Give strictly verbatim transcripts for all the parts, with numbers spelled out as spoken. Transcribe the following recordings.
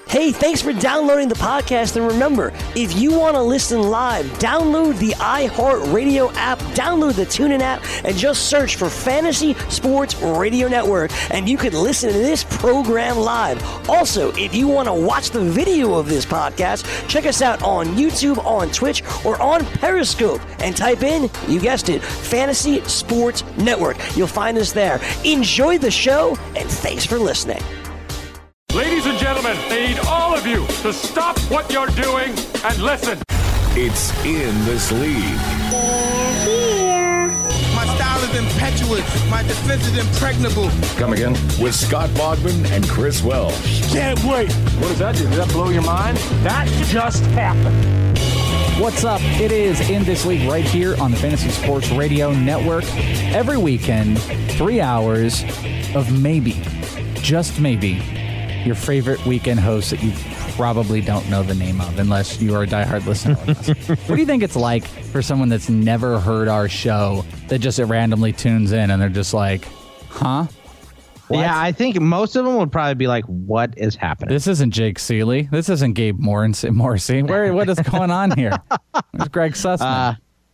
Hey, thanks for downloading the podcast. And remember, if you want to listen live, download the iHeartRadio app, download the TuneIn app, and just search for Fantasy Sports Radio Network, and you can listen to this program live. Also, if you want to watch the video of this podcast, check us out on YouTube, on Twitch, or on Periscope, and type in, you guessed it, Fantasy Sports Network. You'll find us there. Enjoy the show, and thanks for listening. Ladies and gentlemen, I need all of you to stop what you're doing and listen. It's In This League. They're here. My style is impetuous. My defense is impregnable. Come again? With Scott Bogman and Chris Welsh. Can't wait. What does that do? Does that blow your mind? That just happened. What's up? It is In This League right here on the Fantasy Sports Radio Network. Every weekend, three hours of maybe, just maybe, your favorite weekend host that you probably don't know the name of unless you are a diehard listener like us. What do you think it's like for someone that's never heard our show that just randomly tunes in and they're just like, huh? What? Yeah, I think most of them would probably be like, what is happening? This isn't Jake Seeley. This isn't Gabe Morrissey. Where, what is going on here? Where's Greg Sussman? Uh,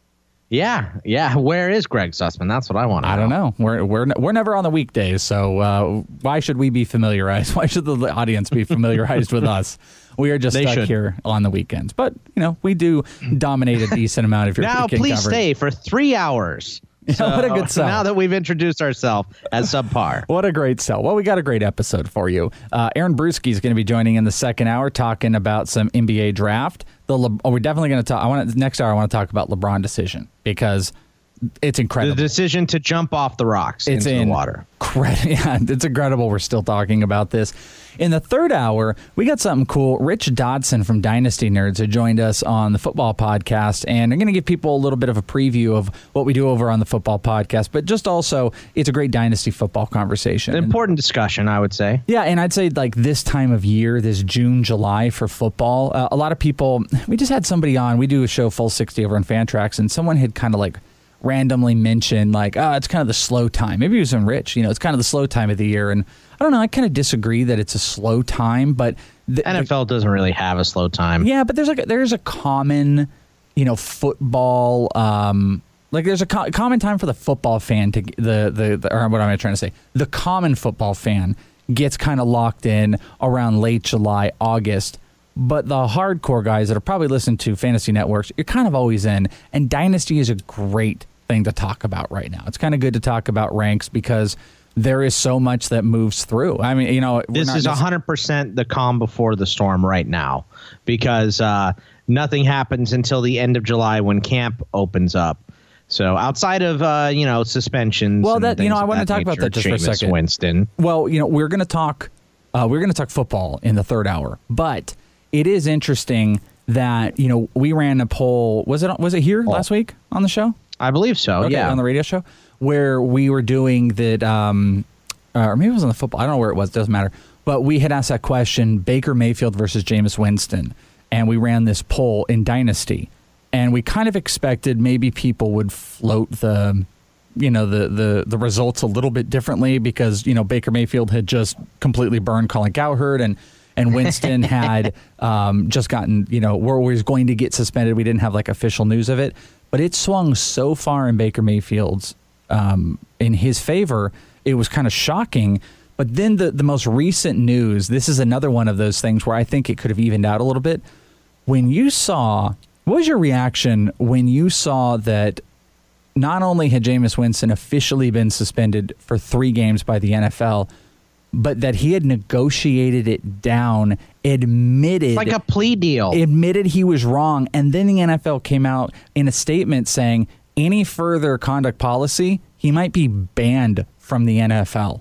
Yeah, yeah. Where is Greg Sussman? That's what I want to know. I don't know. We're we're we're never on the weekdays, so uh, why should we be familiarized? Why should the audience be familiarized with us? We are just they stuck should. here on the weekends. But, you know, we do dominate a decent amount of your now, weekend please coverage. stay for three hours. So, what a good sell. Now that we've introduced ourselves as subpar. What a great sell. Well, we got a great episode for you. Uh, Aaron Bruschi is going to be joining in the second hour talking about some N B A draft. The Le- oh, we're definitely going to talk. I want next hour. I want to talk about LeBron decision because it's incredible. The decision to jump off the rocks it's into in the water. Credit, yeah, it's incredible. We're still talking about this. In the third hour, we got something cool. Rich Dodson from Dynasty Nerds had joined us on the football podcast, and I'm going to give people a little bit of a preview of what we do over on the football podcast, but just also, it's a great Dynasty football conversation. An important discussion, I would say. Yeah, and I'd say like this time of year, this June, July for football, uh, a lot of people, we just had somebody on, we do a show Full sixty over on Fantrax, and someone had kind of like randomly mentioned like, oh, it's kind of the slow time. Maybe it was in Rich, you know, it's kind of the slow time of the year, and I don't know. I kind of disagree that it's a slow time, but the N F L doesn't really have a slow time. Yeah, but there's like a, there's a common, you know, football. Um, like there's a co- common time for the football fan to the the, the or what am I trying to say? The common football fan gets kind of locked in around late July, August. But the hardcore guys that are probably listening to Fantasy Networks, you're kind of always in. And Dynasty is a great thing to talk about right now. It's kind of good to talk about ranks because there is so much that moves through. I mean, you know, this is one hundred percent the calm before the storm right now because uh, nothing happens until the end of July when camp opens up. So outside of, uh, you know, suspensions. Well, that, you know, I want to talk about that just for a second. Winston. Well, you know, we're going to talk, uh, we're going to talk football in the third hour, but it is interesting that, you know, we ran a poll. Was it, was it here oh. last week on the show? I believe so. Okay, yeah. On the radio show. Where we were doing that, um, uh, or maybe it was on the football. I don't know where it was. Doesn't matter. But we had asked that question: Baker Mayfield versus Jameis Winston, and we ran this poll in Dynasty, and we kind of expected maybe people would float the, you know, the the the results a little bit differently because you know Baker Mayfield had just completely burned Colin Cowherd and. And Winston had um, just gotten, you know, where he was going to get suspended. We didn't have like official news of it, but it swung so far in Baker Mayfield's um, in his favor. It was kind of shocking. But then the, the most recent news, this is another one of those things where I think it could have evened out a little bit. When you saw, what was your reaction when you saw that not only had Jameis Winston officially been suspended for three games by the N F L, but that he had negotiated it down, admitted... Like a plea deal. Admitted he was wrong, and then the N F L came out in a statement saying any further conduct policy, he might be banned from the N F L.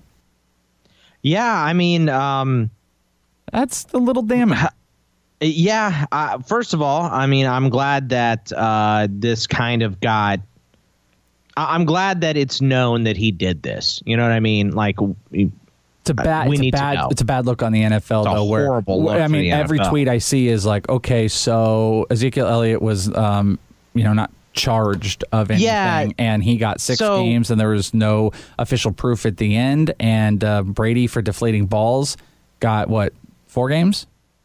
Yeah, I mean... Um, That's a little damning. Yeah, uh, first of all, I mean, I'm glad that uh, this kind of got... I'm glad that it's known that he did this. You know what I mean? Like... It's a bad. We it's, a need to bad know. it's a bad look on the N F L, It's a though. Where horrible look I for mean, the every N F L. tweet I see is like, okay, so Ezekiel Elliott was, um, you know, not charged of anything, Yeah. and he got six So- games, and there was no official proof at the end. And uh, Brady for deflating balls got what four games?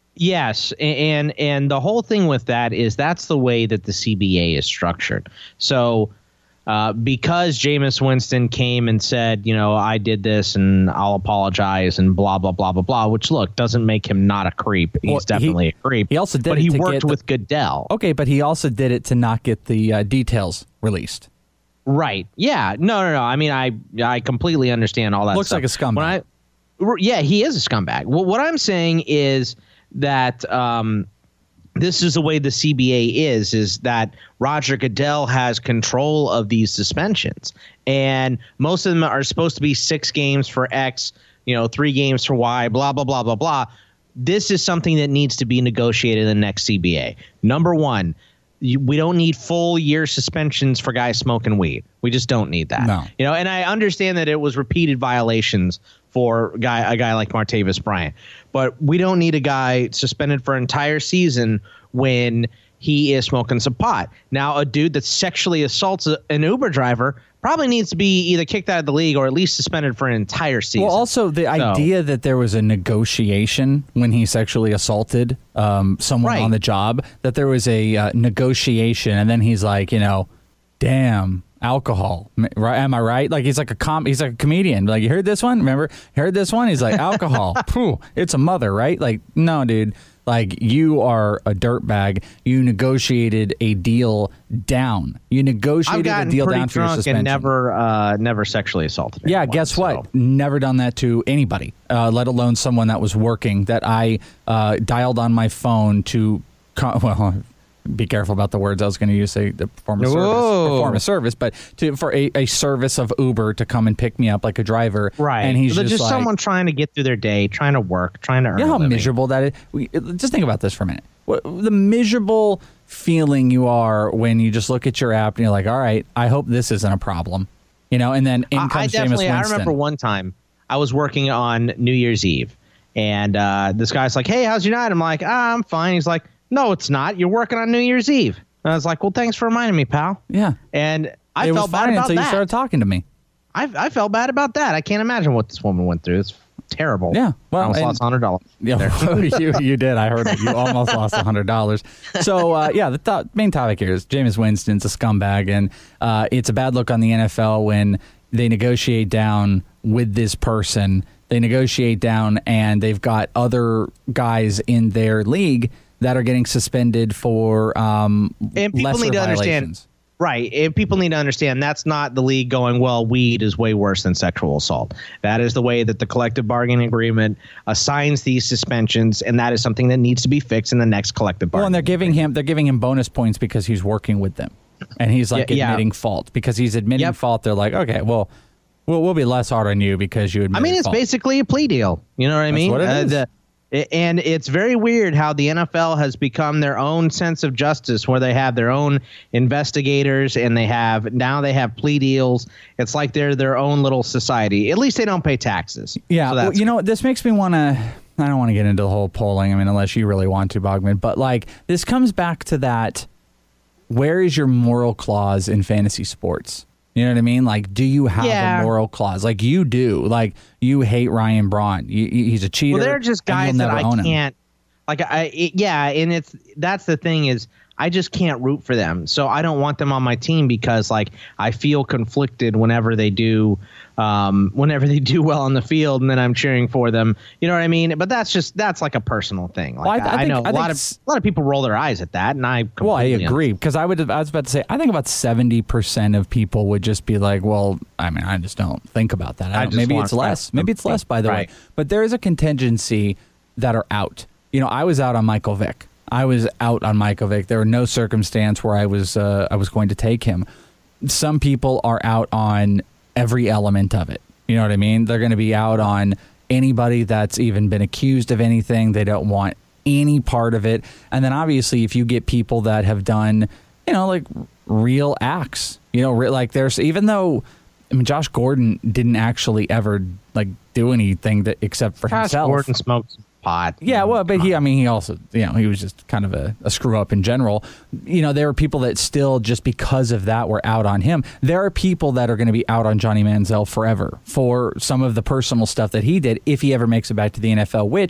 Yes, and and the whole thing with that is that's the way that the C B A is structured. So uh, because Jameis Winston came and said, you know, I did this and I'll apologize and blah, blah, blah, blah, blah, which, look, doesn't make him not a creep. He's well, definitely he, a creep. He also did but it he to worked get the, with Goodell. Okay, but he also did it to not get the uh, details released. Right. Yeah. No, no, no. I mean, I I completely understand all that Looks stuff. like a scumbag. When I, yeah, he is a scumbag. Well, what I'm saying is that um, this is the way the C B A is, is that Roger Goodell has control of these suspensions. And most of them are supposed to be six games for X, you know, three games for Y, blah, blah, blah, blah, blah. This is something that needs to be negotiated in the next C B A. Number one, we don't need full year suspensions for guys smoking weed. We just don't need that. No. You know, and I understand that it was repeated violations for a guy, a guy like Martavis Bryant, but we don't need a guy suspended for an entire season when he is smoking some pot. Now, a dude that sexually assaults a, an Uber driver probably needs to be either kicked out of the league or at least suspended for an entire season. Well, also the so, idea that there was a negotiation when he sexually assaulted um, someone right. on the job, that there was a uh, negotiation, and then he's like, you know, damn, alcohol. Right? Am I right? Like he's like a com- he's like a comedian. Like, you heard this one? Remember? Heard this one? He's like, alcohol. Phew, it's a mother, right? Like, no, dude. Like, you are a dirtbag. You negotiated a deal down. You negotiated a deal down for your suspension. And never, uh, never sexually assaulted anyone. Yeah, guess so. what? Never done that to anybody, uh, let alone someone that was working, that I uh, dialed on my phone to, con- well, be careful about the words I was going to use, say the perform a service, perform a service, but to for a, a service of Uber to come and pick me up like a driver. Right. And he's just, just like, someone trying to get through their day, trying to work, trying to earn you know a how living. miserable that is? We, just think about this for a minute. What, the miserable feeling you are when you just look at your app and you're like, all right, I hope this isn't a problem. You know, and then in comes I, I Jameis definitely, Winston. I remember one time I was working on New Year's Eve, and uh, this guy's like, hey, how's your night? I'm like, ah, I'm fine. He's like, no, it's not. You're working on New Year's Eve. And I was like, well, thanks for reminding me, pal. Yeah. And I it felt was bad fine about until that. you started talking to me. I, I felt bad about that. I can't imagine what this woman went through. It's terrible. Yeah. Well, I almost and, lost one hundred dollars. Yeah, you, you did. I heard it. You almost lost one hundred dollars. So, uh, yeah, the th- main topic here is Jameis Winston's a scumbag, and uh, it's a bad look on the N F L when they negotiate down with this person. They negotiate down, and they've got other guys in their league that are getting suspended for um, and people lesser need to violations. understand, right? And people need to understand that's not the league going, well, weed is way worse than sexual assault. That is the way that the collective bargaining agreement assigns these suspensions, and that is something that needs to be fixed in the next collective bargaining. Well, and they're giving him they're giving him bonus points because he's working with them, and he's like yeah, admitting yeah. fault because he's admitting Yep. fault. They're like, okay, well, we'll we'll be less hard on you because you admit. I mean, it's fault. basically a plea deal. You know what I That's mean? what it Uh, is. the, And it's very weird how the N F L has become their own sense of justice, where they have their own investigators and they have now they have plea deals. It's like they're their own little society. At least they don't pay taxes. Yeah, So well, that's you know, this makes me want to. I don't want to get into the whole polling. I mean, unless you really want to, Bogman. But like, this comes back to that. Where is your moral clause in fantasy sports? You know what I mean? Like, do you have Yeah. a moral clause? Like, you do. Like, you hate Ryan Braun. You, he's a cheater. Well, they're just and you'll guys that never I own him. can't. Like I, it, yeah, and it's that's the thing is I just can't root for them. So I don't want them on my team because like I feel conflicted whenever they do, um, whenever they do well on the field, and then I'm cheering for them. You know what I mean? But that's just that's like a personal thing. Like Well, I- I I, think- know I a think lot of s- a lot of people roll their eyes at that, and I Well, I completely agree because I would. I was about to say. I think about seventy percent of people would just be like, "Well, I mean, I just don't think about that. I I don't, just maybe want it's less. Maybe it's less, by the Right. way. But there is a contingency that are out. You know, I was out on Michael Vick. I was out on Michael Vick. There were no circumstance where I was uh, I was going to take him. Some people are out on every element of it. You know what I mean? They're going to be out on anybody that's even been accused of anything. They don't want any part of it. And then obviously, if you get people that have done, you know, like real acts, you know, re- like there's even though, I mean, Josh Gordon didn't actually ever like do anything that except for Josh himself. Gordon smokes pot. Yeah, well, but he, I mean, he also, you know, he was just kind of a, a screw up in general. You know, there are people that still, just because of that, were out on him. There are people that are going to be out on Johnny Manziel forever for some of the personal stuff that he did if he ever makes it back to the N F L, which,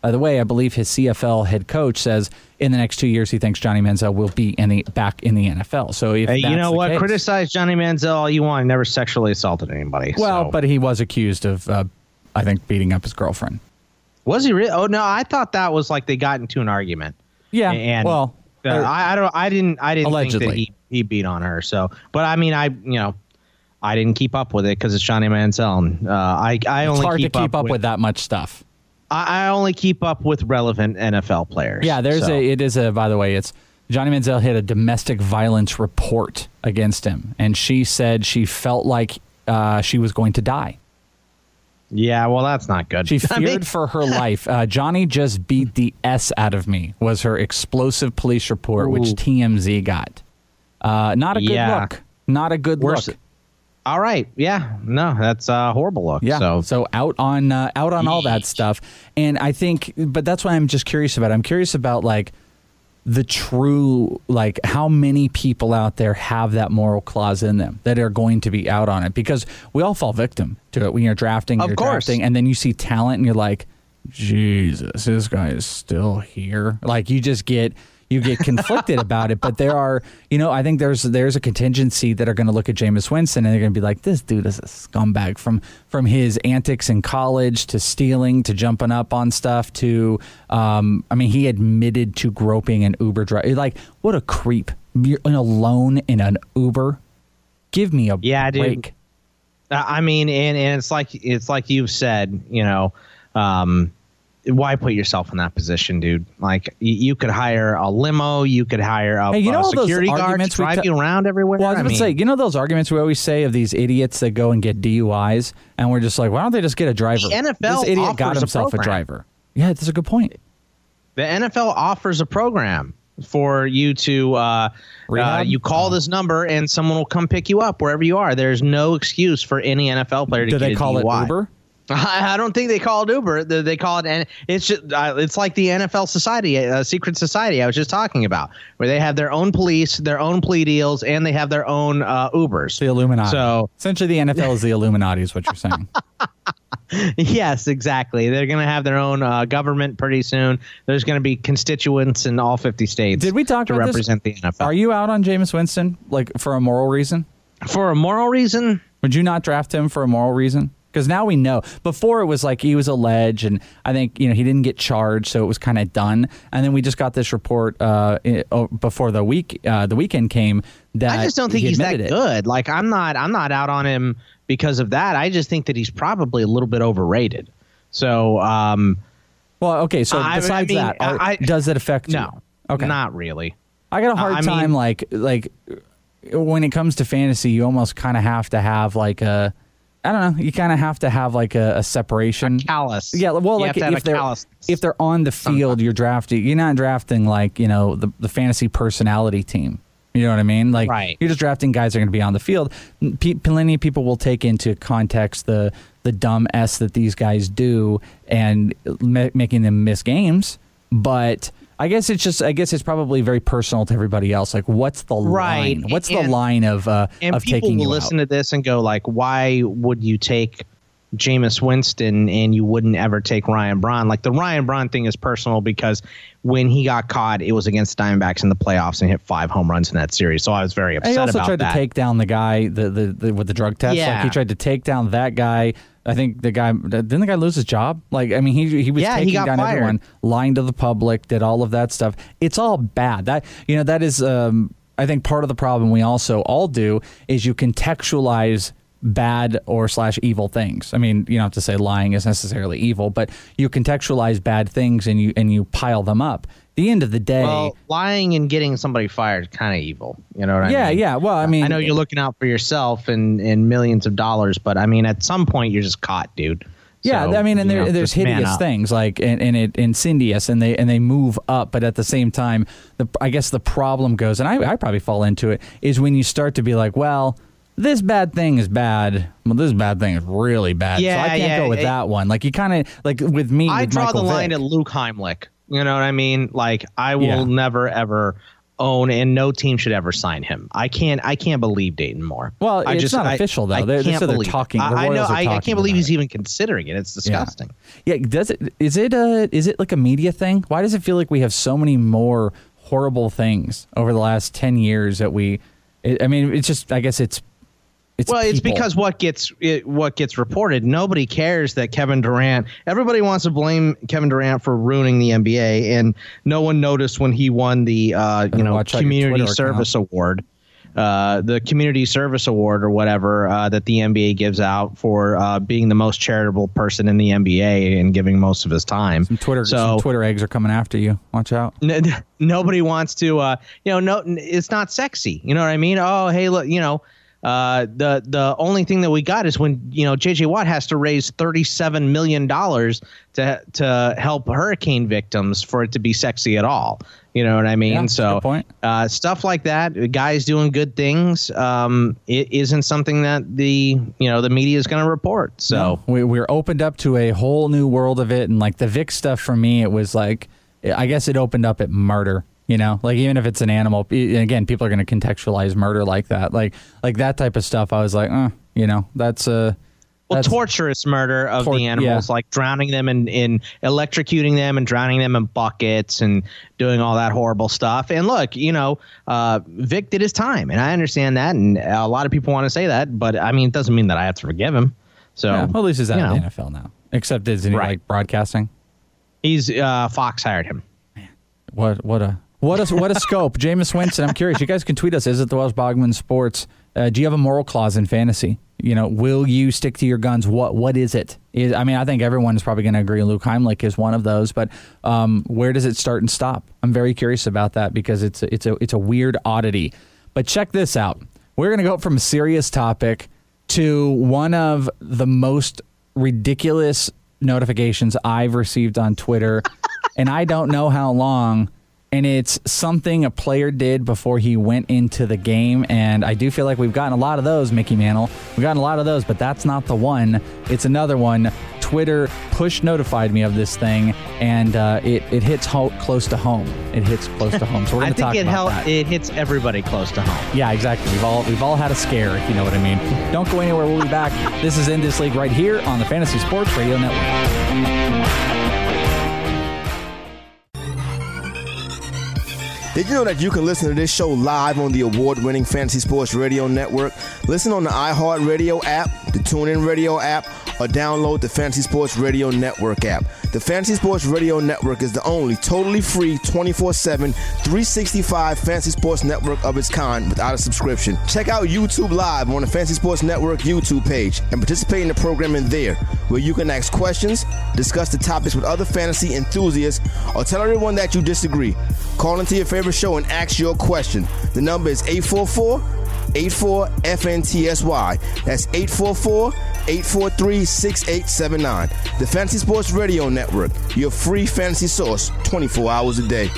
By the way, I believe his C F L head coach says in the next two years he thinks Johnny Manziel will be in the back in the N F L. So if hey, that's you know the what, case, criticize Johnny Manziel all you want. He never sexually assaulted anybody. Well, so. but he was accused of, uh, I think, beating up his girlfriend. Was he really? Oh no, I thought that was like they got into an argument. Yeah. And well, uh, I, I don't. I didn't. I didn't allegedly. think that he, he beat on her. So, but I mean, I you know, I didn't keep up with it because it's Johnny Manziel. And, uh, I I it's only hard keep to keep up, up with, with that much stuff. I, I only keep up with relevant N F L players. Yeah, there's so. a. It is a. By the way, it's Johnny Manziel hit a domestic violence report against him, and she said she felt like uh, she was going to die. Yeah, well, that's not good. She feared I mean, for her life. Uh, Johnny just beat the S out of me was her explosive police report, Ooh. which T M Z got. Uh, not a good Yeah. look. Not a good Worse- look. All right. Yeah. No, that's a horrible look. Yeah. So, So out on uh, out on all that Yeesh. stuff, and I think, but that's why I'm just curious about. It. I'm curious about like the true, like how many people out there have that moral clause in them that are going to be out on it, because we all fall victim to it when you're drafting. Of you're course. drafting, and then you see talent, and you're like, Jesus, this guy is still here. Like you just get. You get conflicted about it, but there are, you know, I think there's there's a contingency that are going to look at Jameis Winston and they're going to be like, this dude is a scumbag from from his antics in college to stealing to jumping up on stuff to, um, I mean, he admitted to groping an Uber driver. Like, what a creep! You're alone in an Uber. Give me a Yeah, dude. break. I mean, and, and it's like it's like you've said, you know, um, why put yourself in that position, dude? Like, you, you could hire a limo, you could hire a, Hey, you know a all those security guard to arguments we drive t- you around everywhere. Well, I was I going to mean, say, you know those arguments we always say of these idiots that go and get D U Is, and we're just like, why don't they just get a driver? The N F L this idiot got offers a himself a, program. driver. Yeah, that's a good point. the N F L offers a program for you to uh, uh, Rehab? you call this number and someone will come pick you up wherever you are. There's no excuse for any N F L player to Do get they a call D U I. it Uber? I I don't think they call it Uber. They they call it, and it's just uh, it's like the N F L society, uh, secret society I was just talking about, where they have their own police, their own plea deals, and they have their own uh, Ubers. The Illuminati. So essentially, the N F L is the Illuminati, is what you're saying. yes, exactly. They're going to have their own uh, government pretty soon. There's going to be constituents in all fifty states. Did we talk to about this? represent the N F L? Are you out on Jameis Winston, like for a moral reason? For a moral reason? Would you not draft him for a moral reason? Because now we know. Before it was like he was alleged, and I think you know he didn't get charged, so it was kind of done. And then we just got this report uh, i- oh, before the week uh, the weekend came that I just don't think he he's that admitted it. good. Like I'm not I'm not out on him because of that. I just think that he's probably a little bit overrated. So um, Well, okay. So I- I besides mean, that, are- I- does it affect you? no, Okay. not really. I got a hard I time mean- like like when it comes to fantasy, you almost kind of have to have like a I don't know, you kind of have to have like a, a separation. Callous. Yeah, well, You like have to have if a they're callous if they're on the field, you're drafting. You're not drafting like you know the the fantasy personality team. You know what I mean? Like Right. you're just drafting guys that are going to be on the field. P- plenty of people will take into context the the dumb s that these guys do and ma- making them miss games. But I guess it's just I guess it's probably very personal to everybody else. Like, what's the Right. line? What's And- the line of uh, And of people taking will you listen out? to this and go like, why would you take Jameis Winston and you wouldn't ever take Ryan Braun? Like the Ryan Braun thing is personal because when he got caught, it was against Diamondbacks in the playoffs and hit five home runs in that series. So I was very upset He also about tried that. to take down the guy the, the, the with the drug test. Like Yeah. he tried to take down that guy. I think the guy didn't the guy lose his job. Like I mean, he he was Yeah, he taking got down fired. everyone, lying to the public, did all of that stuff. It's all bad. That you know that is um, I think part of the problem we also all do is you contextualize bad or slash evil things. I mean, you don't have to say lying is necessarily evil, but you contextualize bad things and you and you pile them up. At the end of the day, Well, lying and getting somebody fired is kind of evil. You know what I yeah, mean? yeah. Well, I mean, I know you're looking out for yourself and, and millions of dollars, but I mean, at some point you're just caught, dude. Yeah, So, I mean, and you there, know, there's just man hideous up. things like and, and it insidious, and they and they move up, but at the same time, the I guess the problem goes, and I, I probably fall into it, is when you start to be like, well, this bad thing is bad. Well, this bad thing is really bad. Yeah, so I can't yeah, go with it- that one. Like you kind of like with me. I with draw Michael the line Vick. at Luke Heimlich. You know what I mean? Like I will Yeah. never ever own, and no team should ever sign him. I can't. I can't believe Dayton Moore. Well, I it's just, not I, official though. I They're, can't so they're believe talking. it. The I, I know. Royals are I, I talking can't believe he's it. even considering it. It's disgusting. Yeah. yeah. Does it? Is it a? Is it like a media thing? Why does it feel like we have so many more horrible things over the last ten years that we? It, I mean, it's just. I guess it's. It's well, it's people. because what gets it, what gets reported. Nobody cares that Kevin Durant. Everybody wants to blame Kevin Durant for ruining the N B A, and no one noticed when he won the uh, you know community service account. award, uh, the community service award or whatever uh, that the N B A gives out for uh, being the most charitable person in the N B A and giving most of his time. Some Twitter, so, some Twitter eggs are coming after you. Watch out. N- nobody wants to. Uh, you know, no, it's not sexy. You know what I mean? Oh, hey, look, you know. Uh, the the only thing that we got is when you know J J Watt has to raise thirty-seven million dollars to to help hurricane victims for it to be sexy at all. You know what I mean? Yeah, so good point. Uh, stuff like that, guys doing good things, um, it isn't something that the you know the media is going to report. So no, we we're opened up to a whole new world of it, and like the Vic stuff for me, it was like I guess it opened up at murder. You know, like even if it's an animal, again, people are going to contextualize murder like that, like like that type of stuff. I was like, uh, you know, that's a uh, well, torturous murder of tor- the animals, yeah. like drowning them in, in electrocuting them and drowning them in buckets and doing all that horrible stuff. And look, you know, uh, Vic did his time, and I understand that, and a lot of people want to say that, but I mean, it doesn't mean that I have to forgive him. So yeah, well, at least he's out you of know. the N F L now, except isn't he Right. like broadcasting? He's uh, Fox hired him. What what a what a what a scope, Jameis Winston. I'm curious. You guys can tweet us. Is it the Welsh Bogman Sports? Uh, do you have a moral clause in fantasy? You know, will you stick to your guns? What what is it? Is, I mean, I think everyone is probably going to agree. Luke Heimlich is one of those, but um, where does it start and stop? I'm very curious about that because it's a, it's a it's a weird oddity. But check this out. We're going to go from a serious topic to one of the most ridiculous notifications I've received on Twitter, and I don't know how long. And it's something a player did before he went into the game. And I do feel like we've gotten a lot of those, Mickey Mantle. We've gotten a lot of those, but that's not the one. It's another one. Twitter push notified me of this thing, and uh, it, it hits ho- close to home. It hits close to home. So we're going to talk it about hel- that. It hits everybody close to home. Yeah, exactly. We've all we've all had a scare, if you know what I mean. Don't go anywhere. We'll be back. This is In This League right here on the Fantasy Sports Radio Network. Did you know that you can listen to this show live on the award-winning Fantasy Sports Radio Network? Listen on the iHeartRadio app, the TuneIn Radio app, or download the Fantasy Sports Radio Network app. The Fantasy Sports Radio Network is the only totally free twenty-four seven, three sixty-five Fantasy Sports Network of its kind without a subscription. Check out YouTube Live on the Fantasy Sports Network YouTube page and participate in the programming there, where you can ask questions, discuss the topics with other fantasy enthusiasts, or tell everyone that you disagree. Call into your favorite show and ask your question. The number is eight four four, eight four, F N T S Y. That's eight four four, eight four three, six eight seven nine. The Fantasy Sports Radio Network, your free fantasy source twenty-four hours a day.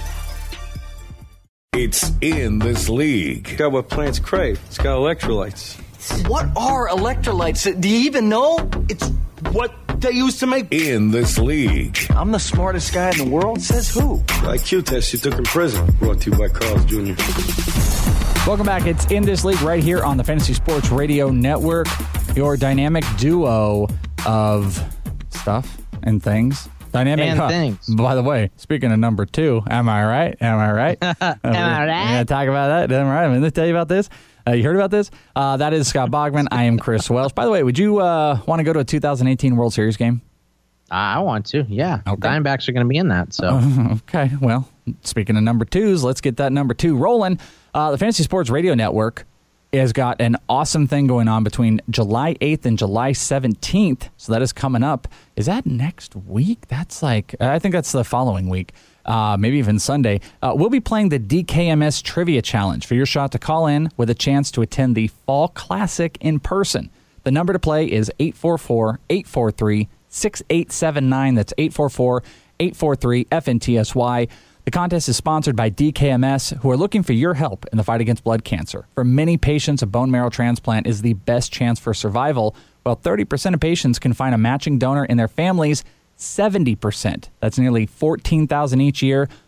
It's In This League. Got what plants crave. It's got electrolytes. What are electrolytes? Do you even know? It's what they use to make... In This League. I'm the smartest guy in the world? Says who? The I Q test you took in prison. Brought to you by Carl's Junior Welcome back. It's In This League right here on the Fantasy Sports Radio Network, your dynamic duo of stuff and things. Dynamic And huh. things. By the way, speaking of number two, am I right? Am I right? Am I right? We're going to talk about that. Am I right? I'm going to tell you about this. Uh, you heard about this? Uh, that is Scott Bogman. I am Chris Welsh. By the way, would you uh, want to go to a two thousand eighteen World Series game? I want to, yeah. Okay. Diamondbacks are going to be in that. So Uh, okay, well, speaking of number twos, let's get that number two rolling. Uh, the Fantasy Sports Radio Network has got an awesome thing going on between July eighth and July seventeenth. So that is coming up. Is that next week? That's like, I think that's the following week. Uh, maybe even Sunday. Uh, we'll be playing the D K M S Trivia Challenge for your shot to call in with a chance to attend the Fall Classic in person. The number to play is eight four four, eight four three, six eight seven nine. That's eight four four, eight four three, F N T S Y. The contest is sponsored by D K M S, who are looking for your help in the fight against blood cancer. For many patients, a bone marrow transplant is the best chance for survival. While thirty percent of patients can find a matching donor in their families, seventy percent, that's nearly fourteen thousand each year,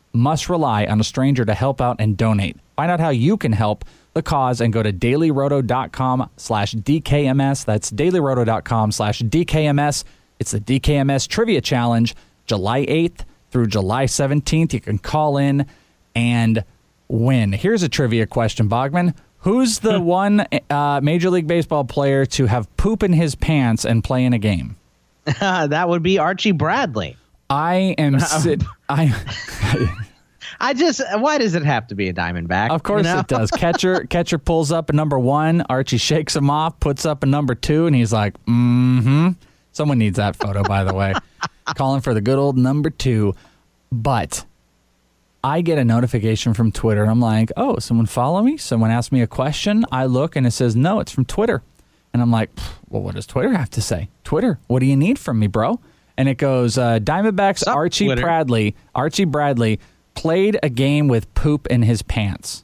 must rely on a stranger to help out and donate. Find out how you can help the cause and go to dailyroto.com slash DKMS. That's dailyroto.com slash DKMS. It's the D K M S Trivia Challenge, July eighth through July seventeenth. You can call in and win. Here's a trivia question, Bogman. Who's the one uh, Major League Baseball player to have poop in his pants and play in a game? That would be Archie Bradley. I am sit. I. I just. Why does it have to be a Diamondback? Of course you know? it does. Catcher catcher pulls up a number one. Archie shakes him off, puts up a number two, and he's like, "Mm-hmm." Someone needs that photo, by the way. Calling for the good old number two, but. I get a notification from Twitter. I'm like, oh, someone follow me? Someone asked me a question. I look and it says, no, it's from Twitter. And I'm like, well, what does Twitter have to say? Twitter, what do you need from me, bro? And it goes, uh, Diamondbacks Sup, Archie Twitter? Bradley, Archie Bradley played a game with poop in his pants.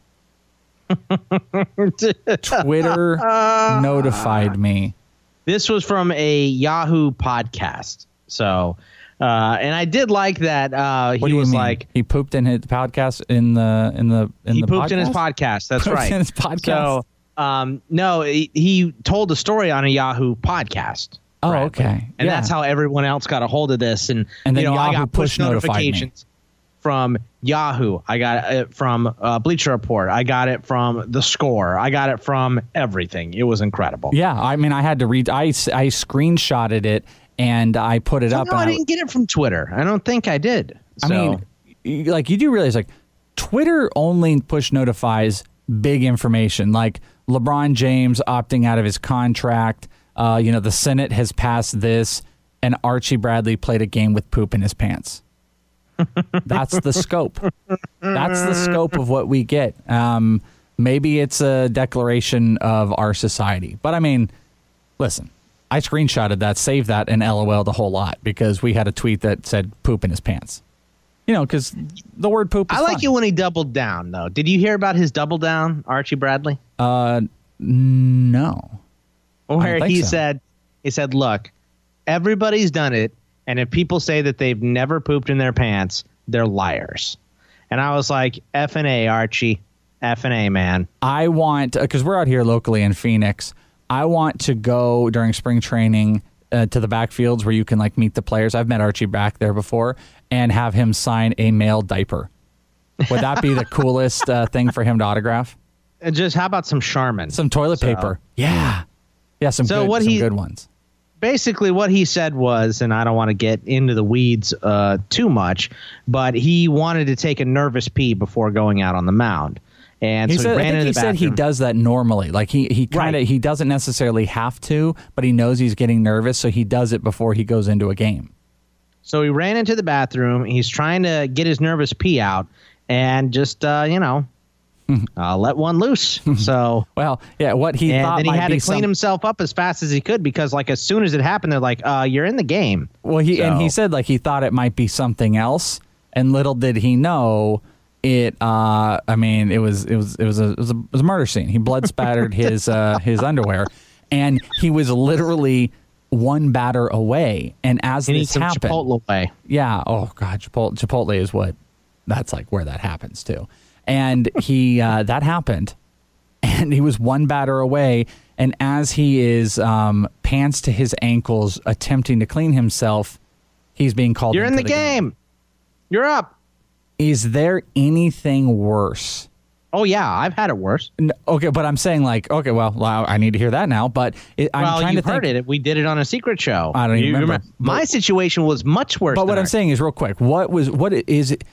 Twitter notified me. This was from a Yahoo podcast. So... Uh, and I did like that. Uh, he what do you was mean? like he pooped in his podcast in the in the in he the pooped podcast? in his podcast. That's Pooped right. in his podcast. So, um, no, he, he told a story on a Yahoo podcast. Oh, Bradley. okay. And Yeah. that's how everyone else got a hold of this. And, And then you know, I Yahoo got push push notified me. notifications from Yahoo. I got it from uh, Bleacher Report. I got it from The Score. I got it from everything. It was incredible. Yeah, I mean, I had to read. I I screenshotted it. And I put it up. No, I and didn't get it from Twitter. I don't think I did. I So- mean, y- like you do realize, like Twitter only push notifies big information, like LeBron James opting out of his contract. Uh, you know, the Senate has passed this, and Archie Bradley played a game with poop in his pants. That's the scope. That's the scope of what we get. Um, maybe it's a declaration of our society, but I mean, listen. I screenshotted that, saved that, and LOL'd a whole lot because we had a tweet that said poop in his pants. You know, because the word poop is I like fun. it when he doubled down, though. Did you hear about his double down, Archie Bradley? Uh, no. Where think he so. said, he said, look, everybody's done it, and if people say that they've never pooped in their pants, they're liars. And I was like, F and A, Archie. F and A, man. I want, because we're out here locally in Phoenix, I want to go during spring training uh, to the backfields where you can like meet the players. I've met Archie back there before and have him sign a male diaper. Would that be the coolest uh, thing for him to autograph? And just how about some Charmin? Some toilet So- paper. Yeah. Yeah, some, So good, what some he- good ones. Basically, what he said was, and I don't want to get into the weeds uh, too much, but he wanted to take a nervous pee before going out on the mound. And He so said, he I ran think into he the said he bathroom. does that normally. Like he he kind of Right. he doesn't necessarily have to, but he knows he's getting nervous, so he does it before he goes into a game. So he ran into the bathroom. He's trying to get his nervous pee out and just, uh, you know, uh, let one loose. So, well, yeah, what he and thought then he might had be to clean some- himself up as fast as he could because, like, as soon as it happened, they're like, uh, "You're in the game." Well, he and he So- said like he thought it might be something else, and little did he know it. Uh, I mean, it was it was it was a it was a, it was a murder scene. He blood spattered his uh, his underwear, and he was literally one batter away. And as He needs this some happened, Chipotle away. yeah, oh god, Chipotle, Chipotle is what that's like where that happens too. And he uh, that happened, and he was one batter away. And as he is um, pants to his ankles, attempting to clean himself, he's being called. You're in into the, game. You're up. Is there anything worse? Oh yeah, I've had it worse. N- Okay, but I'm saying like, okay, well, well, I need to hear that now. But it, I'm well, trying you've to think. heard it. We did it on a secret show. I don't even You remember. My But- situation was much worse. But than what I'm ours. saying is, real quick, what was what is it?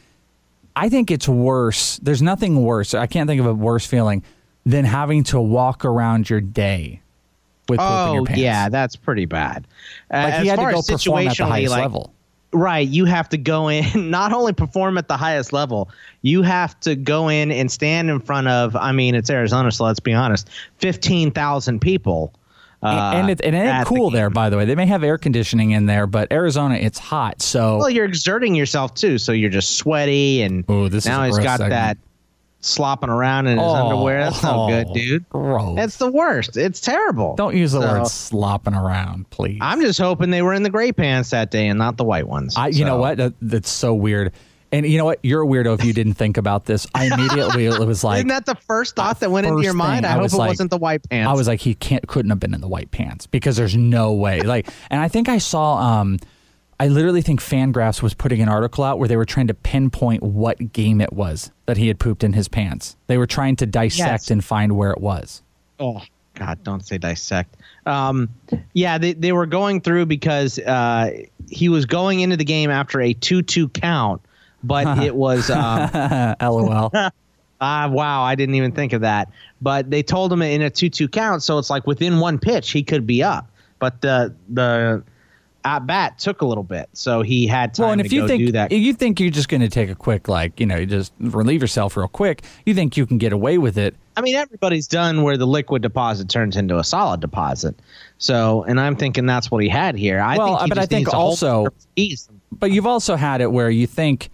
I think it's worse. There's nothing worse. I can't think of a worse feeling than having to walk around your day with poop in your Oh pants. yeah, that's pretty bad. Uh, Like as he had to far go as perform at the situationally, highest like, level. Right, you have to go in, not only perform at the highest level, you have to go in and stand in front of, I mean, it's Arizona, so let's be honest, fifteen thousand people. Uh, and it, and it at ain't the cool game. there, by the way. They may have air conditioning in there, but Arizona, it's hot. So Well, you're exerting yourself, too, so you're just sweaty, and Ooh, this is now a he's gross got segment. that slopping around in his Oh, underwear. That's no oh, good, dude. gross. It's the worst. It's terrible. don't use the So, word slopping around, please. I'm just hoping they were in the gray pants that day and not the white ones. I, you know So- what? That, that's so weird. And you know what? You're a weirdo if you didn't think about this. I immediately it was like, isn't that the first thought that went into your mind? I, I hope it like, wasn't the white pants. I was like, he can't, couldn't have been in the white pants because there's no way. Like, and I think I saw, um, I literally think Fangraphs was putting an article out where they were trying to pinpoint what game it was that he had pooped in his pants. They were trying to dissect yes. and find where it was. Oh God, don't say dissect. Um, yeah, they they were going through because uh, he was going into the game after a two two count. But it was um, LOL. Ah, wow, I didn't even think of that. But they told him in a two two count, so it's like within one pitch he could be up. But the the at bat took a little bit, so he had time well, and to if you go think, do that. If you think you're just going to take a quick, like, you know, you just relieve yourself real quick, you think you can get away with it. I mean, everybody's done where the liquid deposit turns into a solid deposit. So, and I'm thinking that's what he had here. I well, think he but just I think needs to also, but you've also had it where you think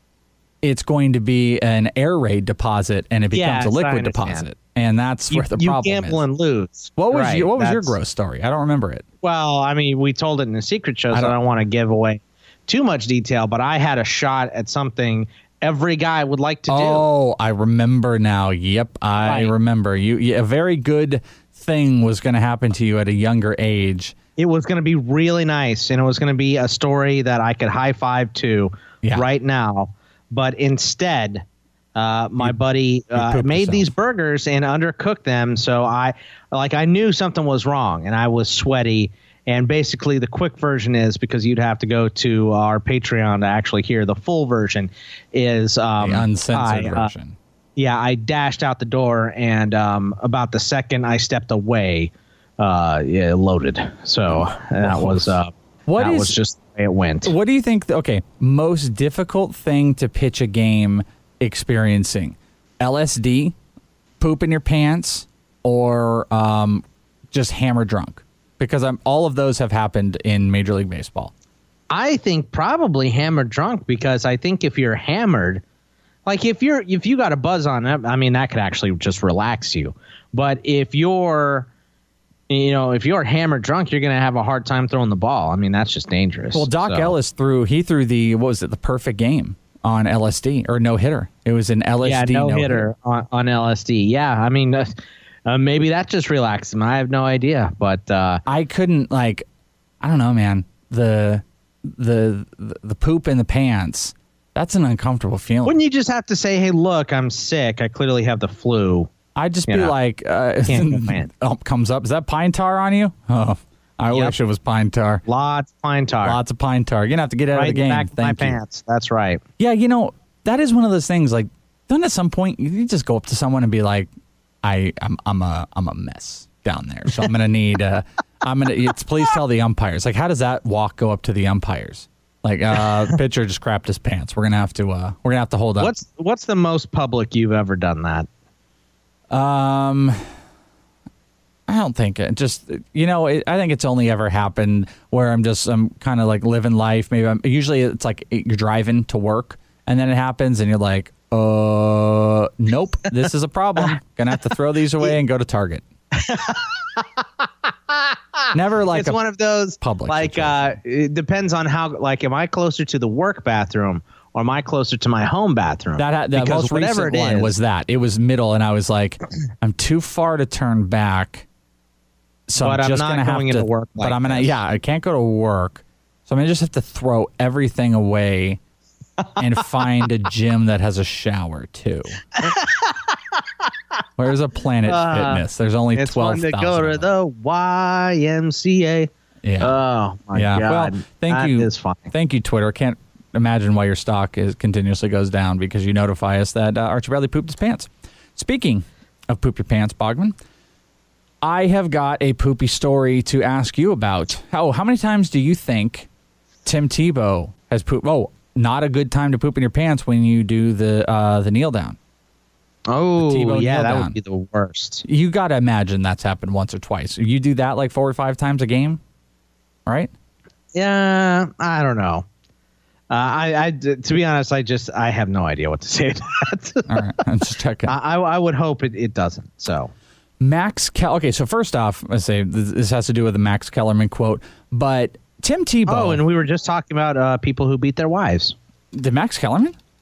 it's going to be an air raid deposit and it becomes yes, a liquid deposit. And that's you, where the you problem is. You gamble and lose. What was right, your, what was your gross story? I don't remember it. Well, I mean, we told it in the secret show, so I don't, I don't want to give away too much detail, but I had a shot at something every guy would like to do. Oh, I remember now. Yep, I right. remember. You, you a very good thing was going to happen to you at a younger age. It was going to be really nice, and it was going to be a story that I could high five to yeah. right now. But instead, uh, my you, buddy uh, made yourself. these burgers and undercooked them. So I, like, I knew something was wrong, and I was sweaty. And basically, the quick version is, because you'd have to go to our Patreon to actually hear the full version, is um, the uncensored I, version. Uh, yeah, I dashed out the door, and um, about the second I stepped away, uh, yeah, loaded. So that was uh, what that is, was just the way it went. What do you think? Okay, most difficult thing to pitch a game experiencing: L S D, poop in your pants, or um, just hammer drunk? Because I'm, all of those have happened in Major League Baseball. I think probably hammered drunk, because I think if you're hammered, like if you're if you got a buzz on it, I mean, that could actually just relax you. But if you're, you know, if you're hammered drunk, you're going to have a hard time throwing the ball. I mean, that's just dangerous. Well, Doc so. Ellis threw he threw the what was it the perfect game on L S D or no hitter? It was an L S D yeah, no, no hitter hitter on, on L S D. Yeah, I mean. Uh, Uh, maybe that just relaxed him. I have no idea, but uh, I couldn't like, I don't know, man. The, the the the poop in the pants. That's an uncomfortable feeling. Wouldn't you just have to say, "Hey, look, I'm sick. I clearly have the flu." I'd just you be know, like, uh, oh, comes up. Is that pine tar on you? Oh, I yep. wish it was pine tar. Lots of pine tar. Lots of pine tar. You're gonna have to get out right of the game. Back Thank my you. Pants. That's right. Yeah, you know that is one of those things. Like, don't at some point you just go up to someone and be like, I, I'm I'm a I'm a mess down there, so I'm gonna need uh I'm gonna it's please tell the umpires. Like, how does that walk go up to the umpires? Like, uh pitcher just crapped his pants. We're gonna have to uh we're gonna have to hold up. What's what's the most public you've ever done that? Um, I don't think it. Just you know, it, I think it's only ever happened where I'm just I'm kind of like living life. Maybe I'm usually it's like you're driving to work and then it happens and you're like. Uh, nope. This is a problem. Gonna have to throw these away and go to Target. Never like it's a one of those public. Like, uh, it depends on how. Like, am I closer to the work bathroom or am I closer to my home bathroom? That the most recent one was that it was middle, and I was like, I'm too far to turn back, so but I'm just I'm not gonna have going to. into work like but I'm gonna, this. yeah, I can't go to work, so I'm gonna just have to throw everything away. And find a gym that has a shower too. Where's a Planet uh, Fitness? There's only it's twelve thousand. It's fun to go to the Y M C A. Yeah. Oh my yeah. God. Well, thank that you. Is fine. Thank you, Twitter. Can't imagine why your stock is continuously goes down because you notify us that uh, Archie Bradley pooped his pants. Speaking of poop your pants, Bogman, I have got a poopy story to ask you about. Oh, how many times do you think Tim Tebow has pooped? Oh. Not a good time to poop in your pants when you do the uh, the kneel down. Oh, yeah, that down. would be the worst. You got to imagine that's happened once or twice. You do that like four or five times a game, right? Yeah, I don't know. Uh, I, I, to be honest, I just I have no idea what to say to that. All right, I'm just checking. I, I would hope it, it doesn't. So, Max Kell. Okay, so first off, let's say this has to do with the Max Kellerman quote, but. Tim Tebow. Oh, and we were just talking about uh, people who beat their wives. Did Max Kellerman?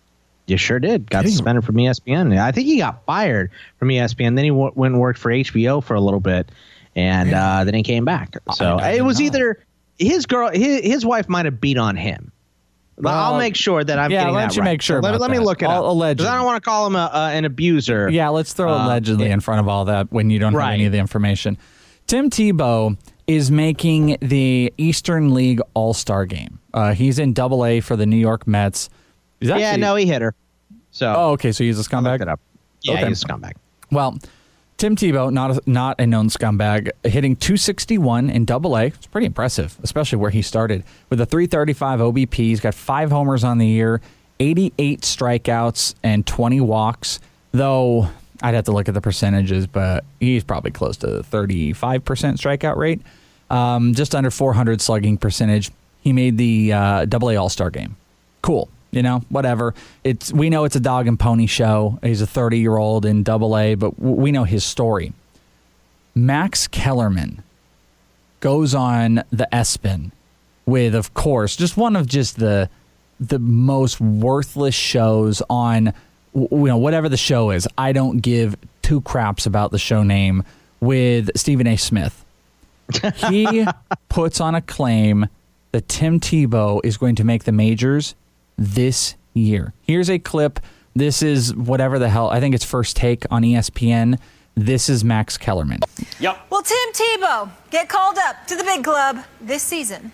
You sure did. Got suspended from E S P N. I think he got fired from E S P N. Then he w- went and worked for H B O for a little bit, and uh, then he came back. So it was know. either his girl, his, his wife might have beat on him. Well, I'll make sure that I'm yeah, getting why that don't you right. make sure So let, about let me that. look it I'll, up. allegedly. Because I don't want to call him a, uh, an abuser. Yeah, let's throw uh, allegedly yeah. in front of all that when you don't right. have any of the information. Tim Tebow is making the Eastern League All-Star game. Uh, he's in Double A for the New York Mets. Actually, yeah, no, he hit her. So, oh, okay, so he's a scumbag? It up. Yeah, okay. he's a scumbag. Well, Tim Tebow, not a, not a known scumbag, hitting two sixty-one in Double A. It's pretty impressive, especially where he started. With a three thirty-five O B P, he's got five homers on the year, eighty-eight strikeouts, and twenty walks, though I'd have to look at the percentages, but he's probably close to thirty-five percent strikeout rate. Um, just under four hundred slugging percentage. He made the uh, Double A All-Star game. Cool. You know, whatever. It's we know it's a dog and pony show. He's a thirty-year-old in Double A, but w- we know his story. Max Kellerman goes on the ESPN with, of course, just one of just the the most worthless shows on, you know, whatever the show is. I don't give two craps about the show name, with Stephen A. Smith. He puts on a claim that Tim Tebow is going to make the majors this year. Here's a clip. This is whatever the hell. I think it's First Take on E S P N. This is Max Kellerman. Yep. Will Tim Tebow get called up to the big club this season?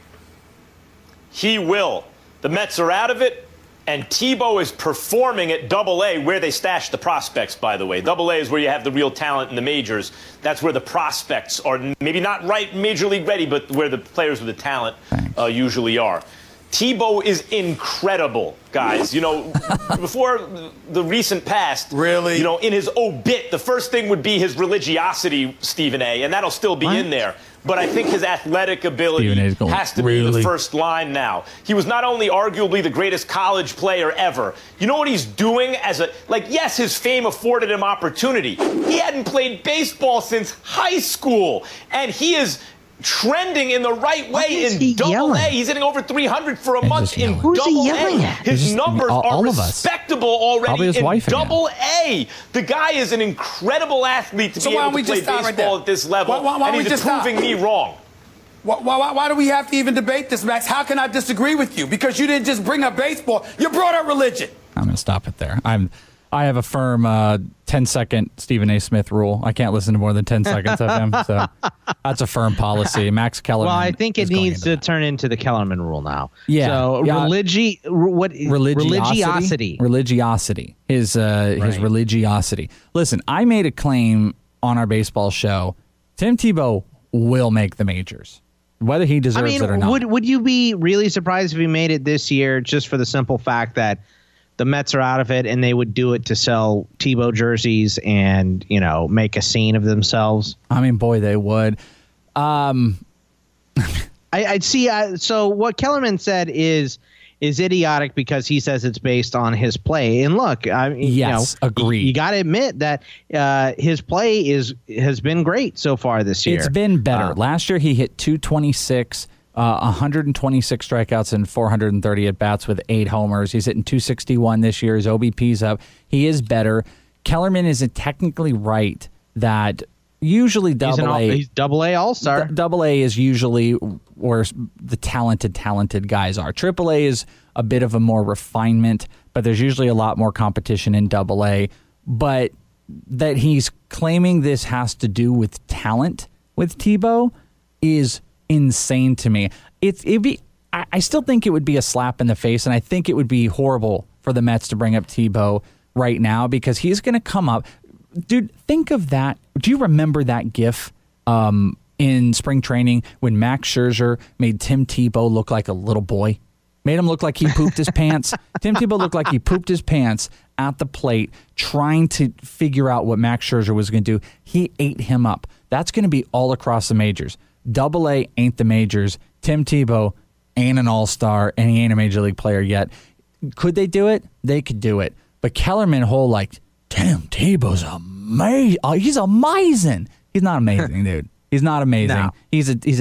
He will. The Mets are out of it, and Tebow is performing at Double A, where they stash the prospects, by the way. Double A is where you have the real talent in the majors. That's where the prospects are, maybe not right major league ready, but where the players with the talent uh, usually are. Tebow is incredible, guys. You know, before the recent past, really, you know, in his obit, the first thing would be his religiosity, Stephen A., and that'll still be what? in there. But I think his athletic ability has to really? be the first line now. He was not only arguably the greatest college player ever. You know what he's doing as a, like, yes, his fame afforded him opportunity. He hadn't played baseball since high school, and he is trending in the right way in Double A. He's hitting over three hundred for a and month in Who's Double he A. His just, numbers all, all are of respectable us. already his in wife Double A. The guy is an incredible athlete to so be able to play baseball right at this level, why, why, why and he's just proving stop? me wrong. Why, why, why do we have to even debate this, Max? How can I disagree with you? Because you didn't just bring up baseball. You brought up religion. I'm going to stop it there. I'm. I have a firm uh, ten second Stephen A. Smith rule. I can't listen to more than ten seconds of him. So that's a firm policy. Max Kellerman. Well, I think it needs to that. turn into the Kellerman rule now. Yeah. So yeah. religi- what religiosity, religiosity. Religiosity. His uh, right. his religiosity. Listen, I made a claim on our baseball show. Tim Tebow will make the majors, whether he deserves I mean, it or not. Would would you be really surprised if he made it this year, just for the simple fact that the Mets are out of it and they would do it to sell Tebow jerseys and, you know, make a scene of themselves? I mean, boy, they would. Um, I, I'd see. Uh, so what Kellerman said is is idiotic because he says it's based on his play. And look, I mean, yes, you know, agreed. You, you got to admit that uh, his play is has been great so far this year. It's been better. Uh, Last year he hit two twenty-six. Uh, one hundred twenty-six strikeouts and four hundred thirty at bats with eight homers. He's hitting two sixty-one this year. His O B P's up. He is better. Kellerman isn't technically right that usually Double A. He's Double A All Star. D- Double A is usually where the talented, talented guys are. Triple A is a bit of a more refinement, but there's usually a lot more competition in Double A. But that he's claiming this has to do with talent with Tebow is insane to me. It's it'd be. I, I still think it would be a slap in the face, and I think it would be horrible for the Mets to bring up Tebow right now because he's going to come up. Dude, think of that. Do you remember that GIF um, in spring training when Max Scherzer made Tim Tebow look like a little boy? Made him look like he pooped his pants. Tim Tebow looked like he pooped his pants at the plate trying to figure out what Max Scherzer was going to do. He ate him up. That's going to be all across the majors. Double A ain't the majors. Tim Tebow ain't an all-star, and he ain't a major league player yet. Could they do it? They could do it. But Kellerman whole like, Tim Tebow's amazing. Oh, he's amazing. He's not amazing, dude. He's not amazing. No. He's a he's a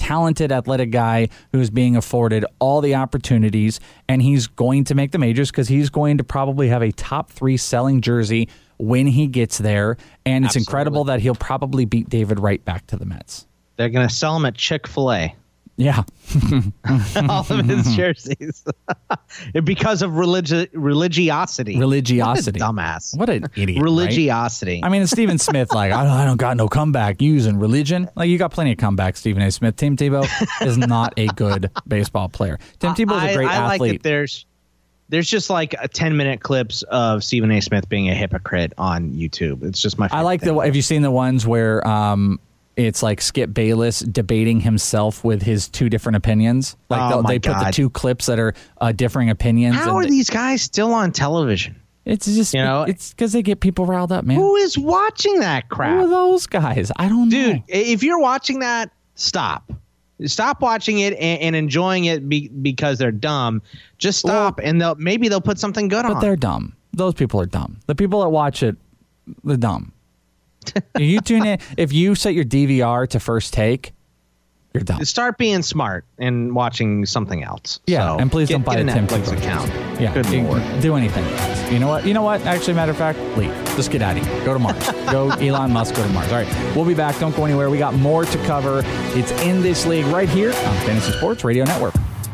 talented, athletic guy who's being afforded all the opportunities, and he's going to make the majors because he's going to probably have a top three selling jersey when he gets there, and it's Absolutely. Incredible that he'll probably beat David Wright back to the Mets. They're going to sell him at Chick-fil-A. Yeah. All of his jerseys. Because of religi- religiosity. Religiosity. What a dumbass. What an idiot. Religiosity. Right? I mean, it's Stephen Smith, like, I don't, I don't got no comeback using religion. Like, you got plenty of comebacks, Stephen A. Smith. Tim Tebow is not a good baseball player. Tim Tebow's a great I, I athlete. like that there's, there's just like a ten-minute clips of Stephen A. Smith being a hypocrite on YouTube. It's just my favorite I like thing. the, have you seen the ones where um, it's like Skip Bayless debating himself with his two different opinions? Like Oh, they'll- my they put the God. two clips that are uh, differing opinions. How and are these guys still on television? It's just, You know, it's because they get people riled up, man. Who is watching that crap? Who are those guys? I don't know. Dude, if you're watching that, stop. Stop watching it and, and enjoying it be, because they're dumb. Just stop, and they'll maybe they'll put something good on. But they're dumb. Those people are dumb. The people that watch it, they're dumb. If you tune in, if you set your D V R to first take, you're dumb. Start being smart and watching something else. Yeah, So, and please get, don't buy get a a Tim Netflix Tebow account. Yeah, Good you- lord. do anything. You know what? You know what? Actually, matter of fact, leave. Just get out of here. Go to Mars. Go Elon Musk. Go to Mars. All right, we'll be back. Don't go anywhere. We got more to cover. It's In This League right here on Fantasy Sports Radio Network.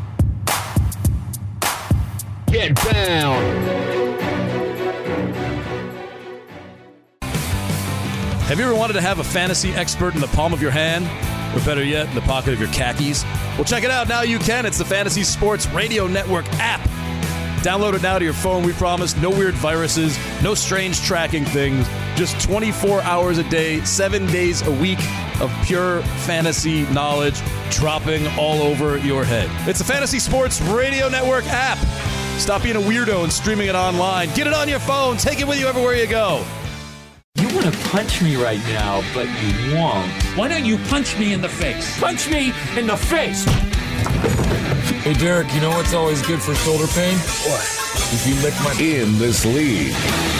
Get down. Have you ever wanted to have a fantasy expert in the palm of your hand? Or better yet, in the pocket of your khakis? Well, check it out. Now you can. It's the Fantasy Sports Radio Network app. Download it now to your phone, we promise. No weird viruses, no strange tracking things. Just twenty-four hours a day, seven days a week of pure fantasy knowledge dropping all over your head. It's the Fantasy Sports Radio Network app. Stop being a weirdo and streaming it online. Get it on your phone. Take it with you everywhere you go. You want to punch me right now, but you won't. Why don't you punch me in the face? Punch me in the face! Hey, Derek, you know what's always good for shoulder pain? What? If you lick my... In This League.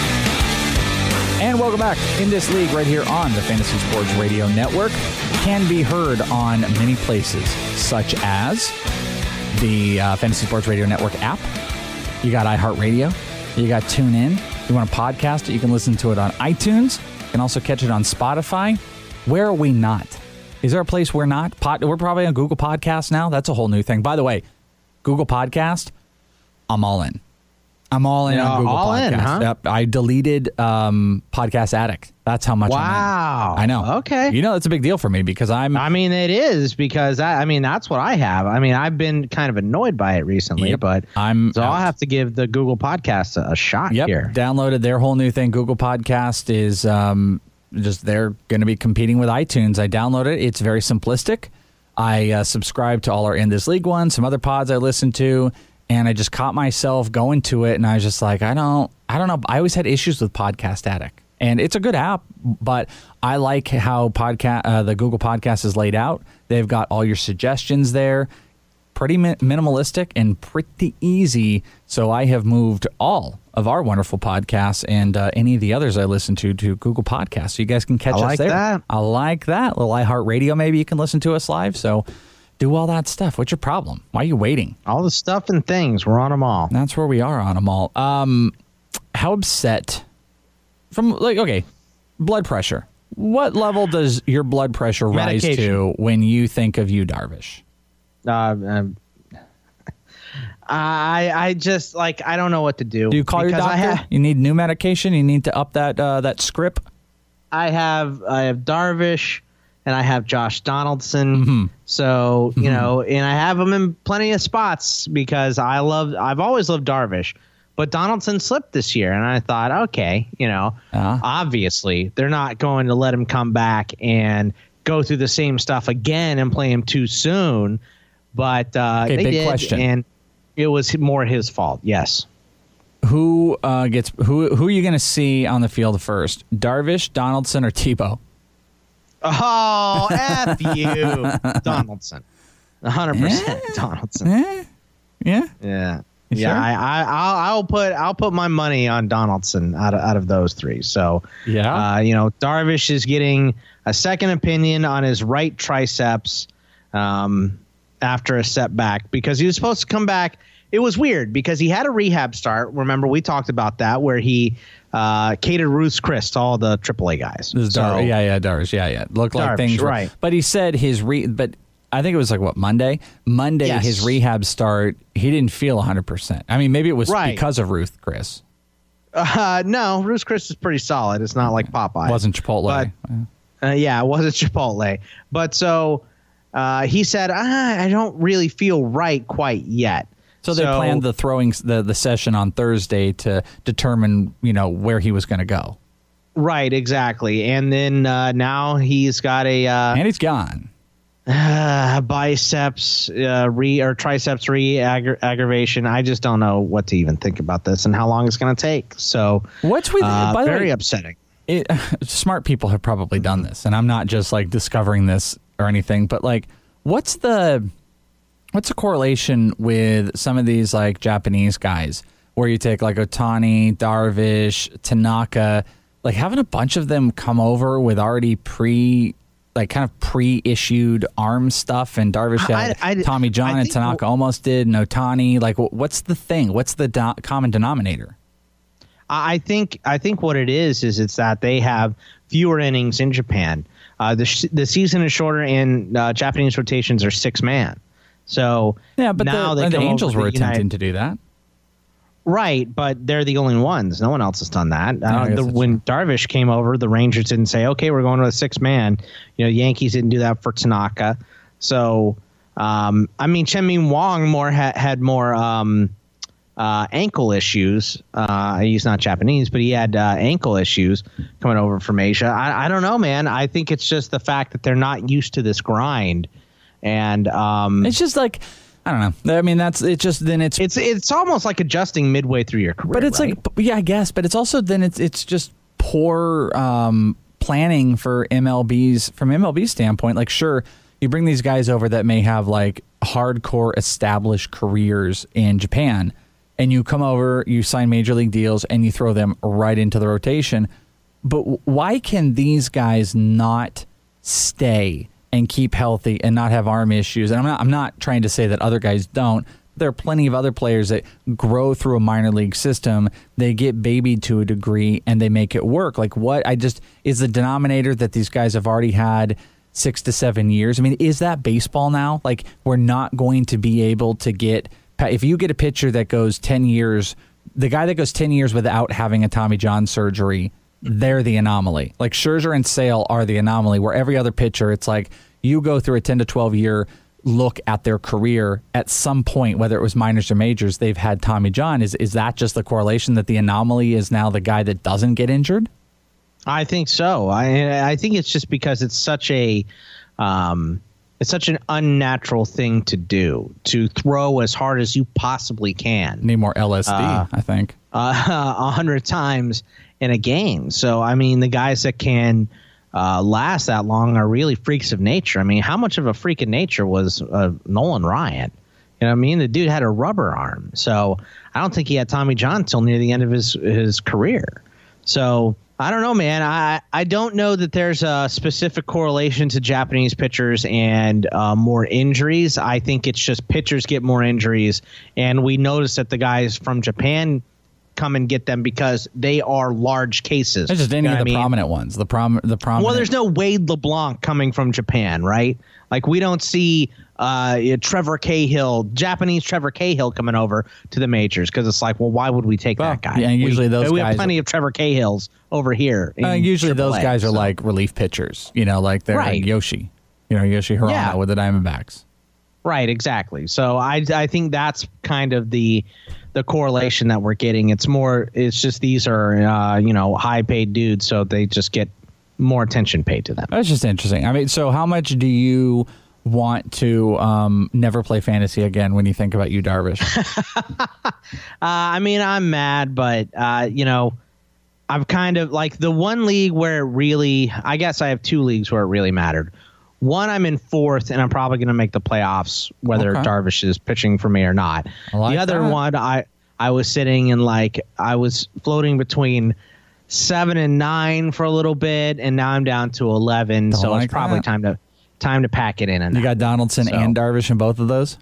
And welcome back. In This League right here on the Fantasy Sports Radio Network. Can be heard on many places, such as the uh, Fantasy Sports Radio Network app. You got iHeartRadio. You got TuneIn. You want a podcast it, you can listen to it on iTunes. You can also catch it on Spotify. Where are we not? Is there a place we're not? Pod, we're probably on Google Podcasts now. That's a whole new thing. By the way, Google Podcast, I'm all in. I'm all in Yeah, on Google all Podcasts. in, huh? Yep. I deleted um, Podcast Addict. That's how much Wow. I'm in. I know. Okay. You know, that's a big deal for me because I'm... I mean, it is because I, I mean, that's what I have. I mean, I've been kind of annoyed by it recently, Yep. but I'm so out. I'll have to give the Google Podcast a, a shot Yep, here. downloaded their whole new thing. Google Podcast is um, just, they're going to be competing with iTunes. I downloaded it. It's very simplistic. I uh, subscribe to all our In This League ones, some other pods I listen to, and I just caught myself going to it, and I was just like, I don't, I don't know. I always had issues with Podcast Addict. And it's a good app, but I like how podcast uh, the Google Podcast is laid out. They've got all your suggestions there. Pretty mi- minimalistic and pretty easy. So I have moved all of our wonderful podcasts and uh, any of the others I listen to to Google Podcasts. So you guys can catch I us like there. that. I like that. Little iHeartRadio, maybe you can listen to us live. So do all that stuff. What's your problem? Why are you waiting? All the stuff and things. We're on them all. That's where we are on them all. Um, how upset from, like, okay, blood pressure. What level does your blood pressure rise Medication. to when you think of you, Darvish? Uh, um, I I just like I don't know what to do. Do you call your because doctor? I have, you need new medication? You need to up that uh, that script? I have I have Darvish and I have Josh Donaldson. Mm-hmm. So you know, and I have them in plenty of spots because I love. I've always loved Darvish, but Donaldson slipped this year, and I thought, okay, you know, Uh-huh. obviously they're not going to let him come back and go through the same stuff again and play him too soon. But uh, Okay, they big did, question. and it was more his fault. Yes. Who uh, gets who? Who are you going to see on the field first? Darvish, Donaldson, or Tebow? Oh, F you, Donaldson. one hundred percent Donaldson. Eh? Yeah. Yeah. You yeah, sure? I, I, I'll, I'll put, I'll put my money on Donaldson out of, out of those three. So, Yeah. uh, you know, Darvish is getting a second opinion on his right triceps. um, after a setback because he was supposed to come back. It was weird because he had a rehab start. Remember, we talked about that where he uh, catered Ruth's Chris to all the triple A guys. This is So- Dar- yeah, yeah, Darvish. Yeah, yeah. Looked like Darvish, things were, right. But he said his re. But I think it was like what Monday. Monday, Yes. his rehab start. He didn't feel one hundred percent. I mean, maybe it was Right. because of Ruth Chris. Uh, no, Ruth's Chris is pretty solid. It's not like Popeye. Wasn't Chipotle. But, uh, yeah, it wasn't Chipotle. But so uh, he said, ah, I don't really feel right quite yet. So they planned the throwing the the session on Thursday to determine, you know, where he was going to go. Right, exactly. And then uh, now he's got a uh, and he's gone. Uh, biceps uh, re or triceps re aggra- aggravation. I just don't know what to even think about this and how long it's going to take. So what's with uh, by the very way, upsetting. It, smart people have probably done this, and I'm not just like discovering this or anything, but like, what's the what's the correlation with some of these like Japanese guys where you take like Ohtani, Darvish, Tanaka, like having a bunch of them come over with already pre like kind of pre-issued arm stuff, and Darvish had I- I- Tommy John I and think- Tanaka almost did, and Ohtani. Like, wh- what's the thing? What's the do- common denominator? I think I think what it is is it's that they have fewer innings in Japan. Uh, the sh- the season is shorter, and uh, Japanese rotations are six man. So Yeah, but now the, they the come Angels over were the attempting United- to do that. Right, but they're the only ones. No one else has done that. I Uh, guess the, that's when Darvish came over, the Rangers didn't say, "Okay, we're going to a six man." You know, Yankees didn't do that for Tanaka. So, um, I mean, Chen Min Wong more ha- had more um, uh, ankle issues. Uh, he's not Japanese, but he had uh, ankle issues coming over from Asia. I, I don't know, man. I think it's just the fact that they're not used to this grind, and um, It's just like, I don't know. I mean, that's it. Just then it's it's it's almost like adjusting midway through your career. but it's right? like, yeah, I guess. But it's also then it's it's just poor um, planning for M L B's from M L B's standpoint. Like, sure, you bring these guys over that may have like hardcore established careers in Japan, and you come over, you sign major league deals, and you throw them right into the rotation. But w- why can these guys not stay and keep healthy and not have arm issues? And I'm not I'm not trying to say that other guys don't. There are plenty of other players that grow through a minor league system. They get babied to a degree and they make it work. Like, what I just is the denominator that these guys have already had six to seven years. I mean, is that baseball now? Like, we're not going to be able to get, if you get a pitcher that goes ten years, the guy that goes ten years without having a Tommy John surgery, they're the anomaly. Like, Scherzer and Sale are the anomaly, where every other pitcher, it's like you go through a ten to twelve year look at their career. At some point, whether it was minors or majors, they've had Tommy John. Is is that just the correlation that the anomaly is now the guy that doesn't get injured? I think so. I I think it's just because it's such a um, it's such an unnatural thing to do, to throw as hard as you possibly can. Need more L S D, Uh, I think. Uh, a hundred times in a game. So I mean, the guys that can uh, last that long are really freaks of nature. I mean, how much of a freak of nature was uh, Nolan Ryan? You know what I mean? The dude had a rubber arm. So I don't think he had Tommy John till near the end of his his career. So I don't know, man. I, I don't know that there's a specific correlation to Japanese pitchers and uh, more injuries. I think it's just pitchers get more injuries. And we notice that the guys from Japan come and get them because they are large cases. It's just any You know of what the I mean? prominent ones. The prom the prominent. Well, there's no Wade LeBlanc coming from Japan, right? Like, we don't see uh, Trevor Cahill, Japanese Trevor Cahill coming over to the majors because it's like, well, why would we take that guy? yeah, and usually we, those we guys- have plenty of Trevor Cahills over here. in Uh, usually triple those A, guys are so. like relief pitchers, you know, like they're Right. Yoshi, you know, Yoshi Hirano Yeah. with the Diamondbacks. Right, exactly. So I I think that's kind of the the correlation that we're getting. It's more, it's just these are uh, you know, high paid dudes, so they just get more attention paid to them. That's just interesting. I mean, so how much do you want to um, never play fantasy again when you think about you, Darvish? Uh, I mean, I'm mad, but uh, you know, I've kind of like the one league where it really, I guess I have two leagues where it really mattered. One, I'm in fourth, and I'm probably going to make the playoffs, whether Okay. Darvish is pitching for me or not. I like the other that. one, I I was sitting in like I was floating between seven and nine for a little bit, and now I'm down to eleven. Don't so like it's probably that. time to time to pack it in. And you got Donaldson so. and Darvish in both of those?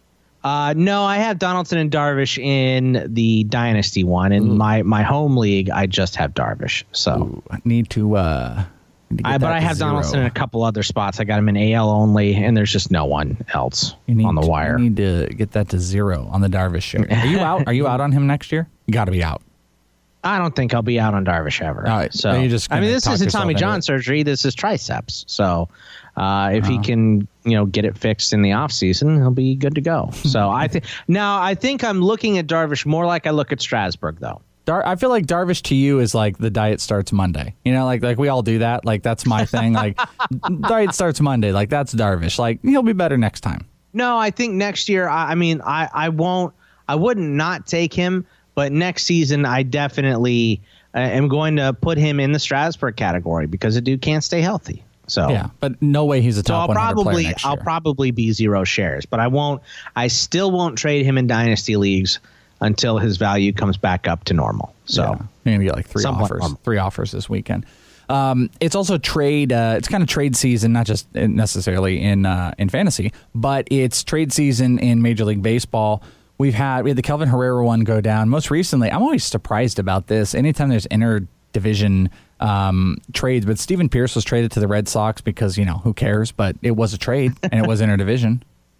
Uh, no, I have Donaldson and Darvish in the Dynasty one. In Ooh. my my home league, I just have Darvish. So Ooh, I need to. Uh, need to I, but I have zero. Donaldson in a couple other spots. I got him in A L only, and there's just no one else you need on the to, wire. You need to get that to zero on the Darvish share. Are you out? Are you out on him next year? You got to be out. I don't think I'll be out on Darvish ever. All right, so you just I mean, this talk isn't yourself Tommy into John it. surgery. This is triceps. So uh, if Uh-huh. he can, you know, get it fixed in the off season, he'll be good to go. So I think now I think I'm looking at Darvish more like I look at Strasburg, though. Dar- I feel like Darvish to you is like the diet starts Monday. You know, like like we all do that. Like that's my thing. Like diet starts Monday. Like that's Darvish. Like he'll be better next time. No, I think next year. I, I mean, I I won't. I wouldn't not take him, but next season I definitely uh, am going to put him in the Strasburg category because the dude can't stay healthy. So yeah, but no way he's a So top I'll one hundred probably player next year. I'll probably be zero shares, but I won't. I still won't trade him in dynasty leagues until his value comes back up to normal. So yeah. You're gonna get like three somewhat offers, normal. three offers this weekend. Um, it's also trade. Uh, it's kind of trade season, not just necessarily in uh, in fantasy, but it's trade season in Major League Baseball. We've had we had the Kelvin Herrera one go down. Most recently, I'm always surprised about this. Anytime there's interdivision um, trades, but Steven Pierce was traded to the Red Sox because, you know, who cares? But it was a trade and it was interdivision.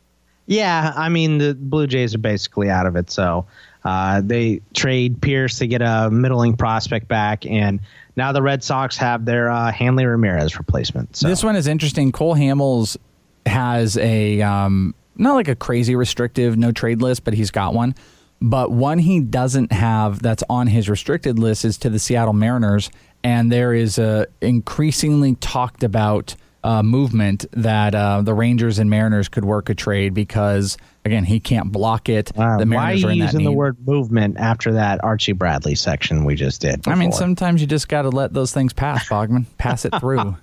Yeah, I mean the Blue Jays are basically out of it, so uh, they trade Pierce to get a middling prospect back, and now the Red Sox have their uh, Hanley Ramirez replacement. So. This one is interesting. Cole Hamels has a um, not like a crazy restrictive no trade list, but he's got one. But one he doesn't have that's on his restricted list is to the Seattle Mariners, and there is a increasingly talked about uh, movement that uh, the Rangers and Mariners could work a trade because, again, he can't block it. Wow. The Mariners Why are are you in that using the need. word movement after that Archie Bradley section we just did? I mean, before? sometimes you just got to let those things pass, Bogman. Pass it through.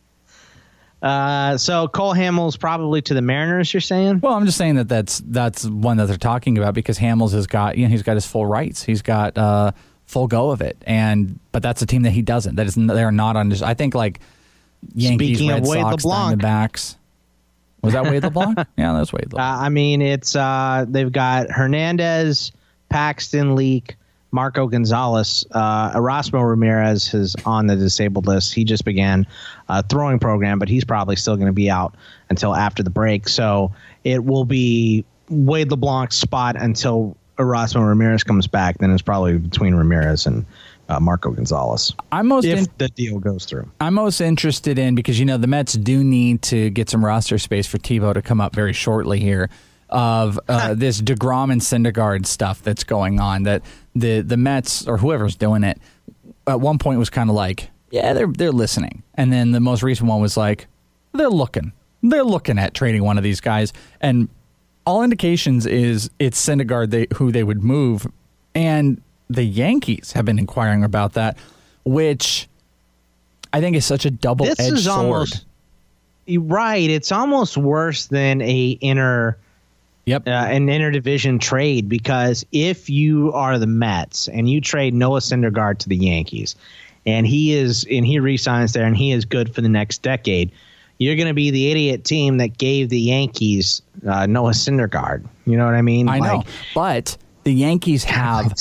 Uh, so Cole Hamels probably to the Mariners, you're saying? Well, I'm just saying that that's that's one that they're talking about because Hamels has got, you know, he's got his full rights. He's got uh, full go of it. And but that's a team that he doesn't. That is they're not on his, I think like Yankees, Speaking Red of Wade Sox, LeBlanc. Diamondbacks. Was that Wade LeBlanc? Yeah, that was Wade LeBlanc. Uh, I mean, it's uh, they've got Hernandez, Paxton, Leak, Marco Gonzalez. Uh, Erasmo Ramirez is on the disabled list. He just began a throwing program, but he's probably still going to be out until after the break. So it will be Wade LeBlanc's spot until Erasmo Ramirez comes back. Then it's probably between Ramirez and uh, Marco Gonzalez. I'm most if in- the deal goes through. I'm most interested in because, you know, the Mets do need to get some roster space for Tebow to come up very shortly here of uh, this DeGrom and Syndergaard stuff that's going on that the, the Mets or whoever's doing it at one point was kind of like, yeah, they're they're listening. And then the most recent one was like, they're looking. They're looking at trading one of these guys. And all indications is it's Syndergaard they, who they would move. And the Yankees have been inquiring about that, which I think is such a double-edged This is sword. almost right. It's almost worse than a inner, yep, uh, an interdivision trade because if you are the Mets and you trade Noah Syndergaard to the Yankees, and he is and he re-signs there and he is good for the next decade, you're going to be the idiot team that gave the Yankees uh, Noah Syndergaard. You know what I mean? I know, Like, but the Yankees have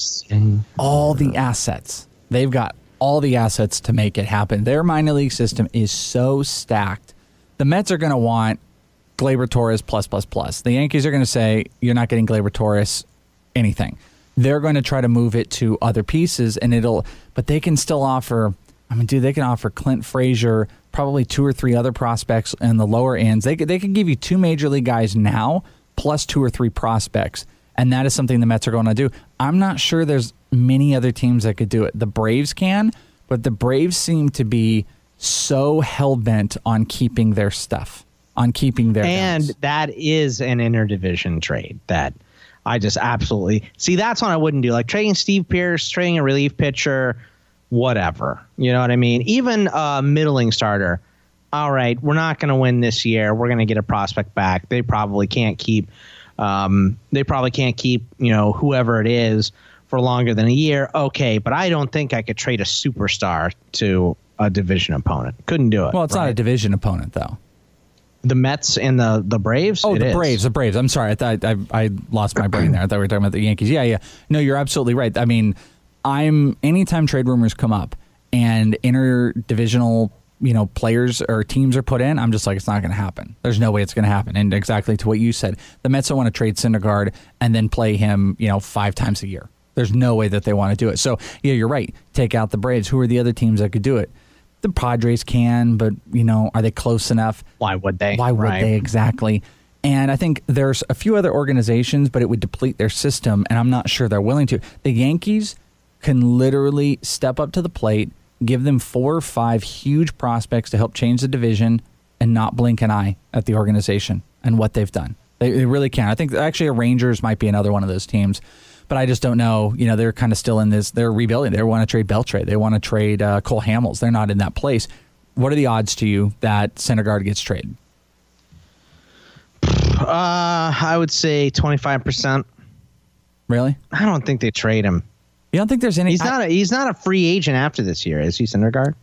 all the assets. They've got all the assets to make it happen. Their minor league system is so stacked. The Mets are going to want Gleyber Torres plus, plus, plus. The Yankees are going to say, you're not getting Gleyber Torres anything. They're going to try to move it to other pieces, and it'll, but they can still offer, I mean, dude, they can offer Clint Frazier, probably two or three other prospects in the lower ends. They could, they can give you two major league guys now, plus two or three prospects. And that is something the Mets are going to do. I'm not sure there's many other teams that could do it. The Braves can, but the Braves seem to be so hell-bent on keeping their stuff, on keeping their and guys. that is an interdivision trade that I just absolutely see. That's one I wouldn't do. Like trading Steve Pierce, trading a relief pitcher, whatever. You know what I mean? Even a middling starter. All right, we're not going to win this year. We're going to get a prospect back. They probably can't keep. Um, they probably can't keep, you know, whoever it is for longer than a year. Okay, but I don't think I could trade a superstar to a division opponent. Couldn't do it. Well, it's right? not a division opponent, though. The Mets and the, the Braves? Oh, It the is. Braves, the Braves. I'm sorry. I thought I, I lost my brain there. I thought we were talking about the Yankees. Yeah, yeah. No, you're absolutely right. I mean, I'm anytime trade rumors come up and interdivisional, you know, players or teams are put in, I'm just like, it's not going to happen. There's no way it's going to happen. And exactly to what you said, the Mets don't want to trade Syndergaard and then play him, you know, five times a year. There's no way that they want to do it. So, yeah, you're right. Take out the Braves. Who are the other teams that could do it? The Padres can, but, you know, are they close enough? Why would they? Why would Right. they exactly? And I think there's a few other organizations, but it would deplete their system, and I'm not sure they're willing to. The Yankees can literally step up to the plate, give them four or five huge prospects to help change the division, and not blink an eye at the organization and what they've done. They, they really can. I think actually the Rangers might be another one of those teams. But I just don't know. You know, they're kind of still in this. They're rebuilding. They want to trade Beltre. They want to trade uh, Cole Hamels. They're not in that place. What are the odds to you that Syndergaard gets traded? Uh, I would say twenty-five percent. Really? I don't think they trade him. You don't think there's any? He's I, not. A, he's not a free agent after this year, is he, Syndergaard?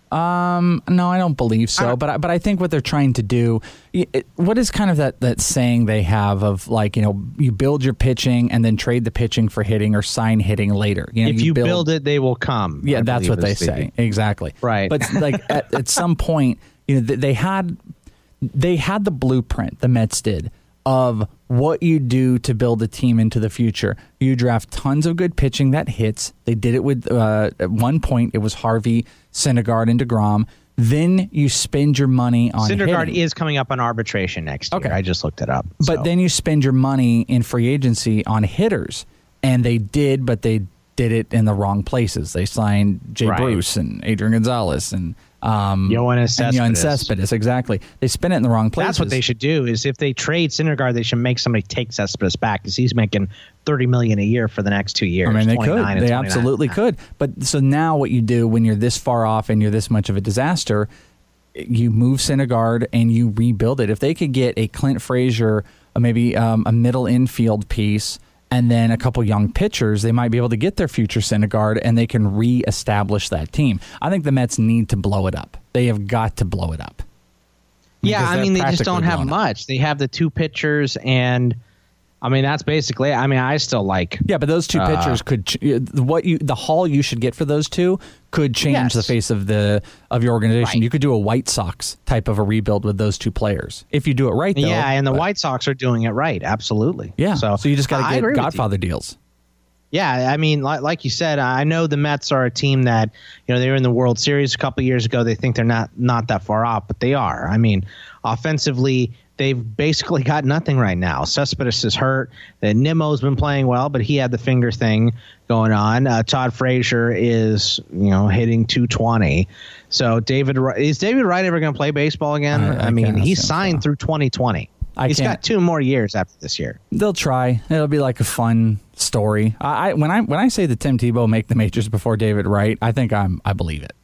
Um, no, I don't believe so. I, but I, but I think what they're trying to do, it, what is kind of that, that saying they have of like, you know, you build your pitching and then trade the pitching for hitting or sign hitting later. You know, if you, you build, build it, they will come. Yeah, I that's what they the, say. Exactly. Right. But like at, at some point, you know, they had they had the blueprint, the Mets did, of what you do to build a team into the future. You draft tons of good pitching that hits. They did it with, uh, at one point, it was Harvey, Syndergaard, and DeGrom. Then you spend your money on Syndergaard hitting. is coming up on arbitration next year. Okay. I just looked it up. But so. then you spend your money in free agency on hitters. And they did, but they did it in the wrong places. They signed Jay Right. Bruce and Adrian Gonzalez and um, Yoenis and Yoenis Cespedes. Cespedes. Exactly. They spent it in the wrong places. That's what they should do. Is if they trade Syndergaard, they should make somebody take Cespedes back because he's making thirty million dollars a year for the next two years. I mean, they could. and They twenty-nine. absolutely could. But so now what you do when you're this far off and you're this much of a disaster, you move Syndergaard and you rebuild it. If they could get a Clint Frazier, uh, maybe um, a middle infield piece, and then a couple young pitchers, they might be able to get their future Syndergaard and they can reestablish that team. I think the Mets need to blow it up. They have got to blow it up. Yeah, Because I they're mean, they just practically don't have blown up. much. They have the two pitchers, and I mean, that's basically. I mean, I still like. Yeah, but those two uh, pitchers could ch- what you the haul you should get for those two could change Yes. the face of the of your organization. Right. You could do a White Sox type of a rebuild with those two players if you do it right. Though, Yeah, and the but- White Sox are doing it right. Absolutely. Yeah, So, so you just got I to agree get with you. Godfather deals. Yeah, I mean, like, like you said, I know the Mets are a team that, you know, they were in the World Series a couple years ago. They think they're not not that far off, but they are. I mean, offensively, they've basically got nothing right now. Cespedes is hurt. The Nimmo's been playing well, but he had the finger thing going on. Uh, Todd Frazier is, you know, hitting two twenty. So David, is David Wright ever going to play baseball again? I- I, I mean, can't he's assume signed through twenty twenty. I He's can't- got two more years after this year. They'll try. It'll be like a fun story. I, I when I when I say that Tim Tebow make the majors before David Wright, I think I'm I believe it.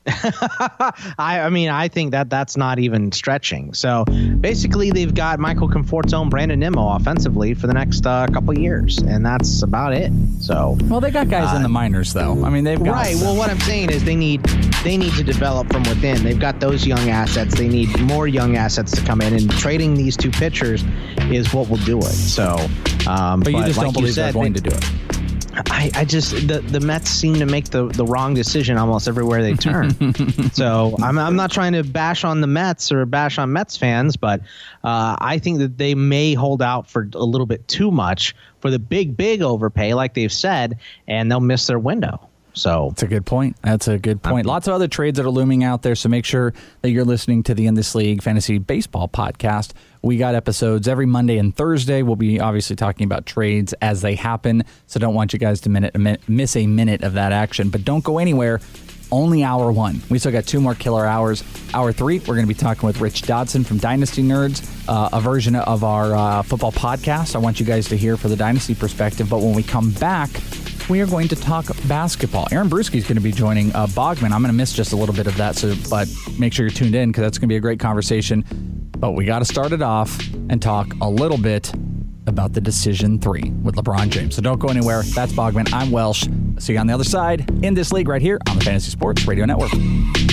I, I mean, I think that that's not even stretching. So basically, they've got Michael Conforto and Brandon Nimmo offensively for the next uh, couple of years, and that's about it. So Well, they got guys in the minors though. I mean, they've got right. Well, what I'm saying is they need they need to develop from within. They've got those young assets. They need more young assets to come in, and trading these two pitchers is what will do it. So, um, but you just like don't believe said, they're going they- to do it. I, I just the, the Mets seem to make the, the wrong decision almost everywhere they turn. So I'm I'm not trying to bash on the Mets or bash on Mets fans, but uh, I think that they may hold out for a little bit too much for the big big overpay, like they've said, and they'll miss their window. So that's a good point. That's a good point. Lots of other trades that are looming out there. So make sure that you're listening to the In This League Fantasy Baseball podcast. We got episodes every Monday and Thursday. We'll be obviously talking about trades as they happen. So don't want you guys to minute, miss a minute of that action. But don't go anywhere. Only hour one. We still got two more killer hours. Hour three, we're going to be talking with Rich Dodson from Dynasty Nerds, uh, a version of our uh, football podcast. I want you guys to hear for the Dynasty perspective. But when we come back, we are going to talk basketball. Aaron Brewski is going to be joining uh, Bogman. I'm going to miss just a little bit of that, so but make sure you're tuned in because that's going to be a great conversation. But we got to start it off and talk a little bit about the Decision three with LeBron James. So don't go anywhere. That's Bogman. I'm Welsh. See you on the other side in this league right here on the Fantasy Sports Radio Network.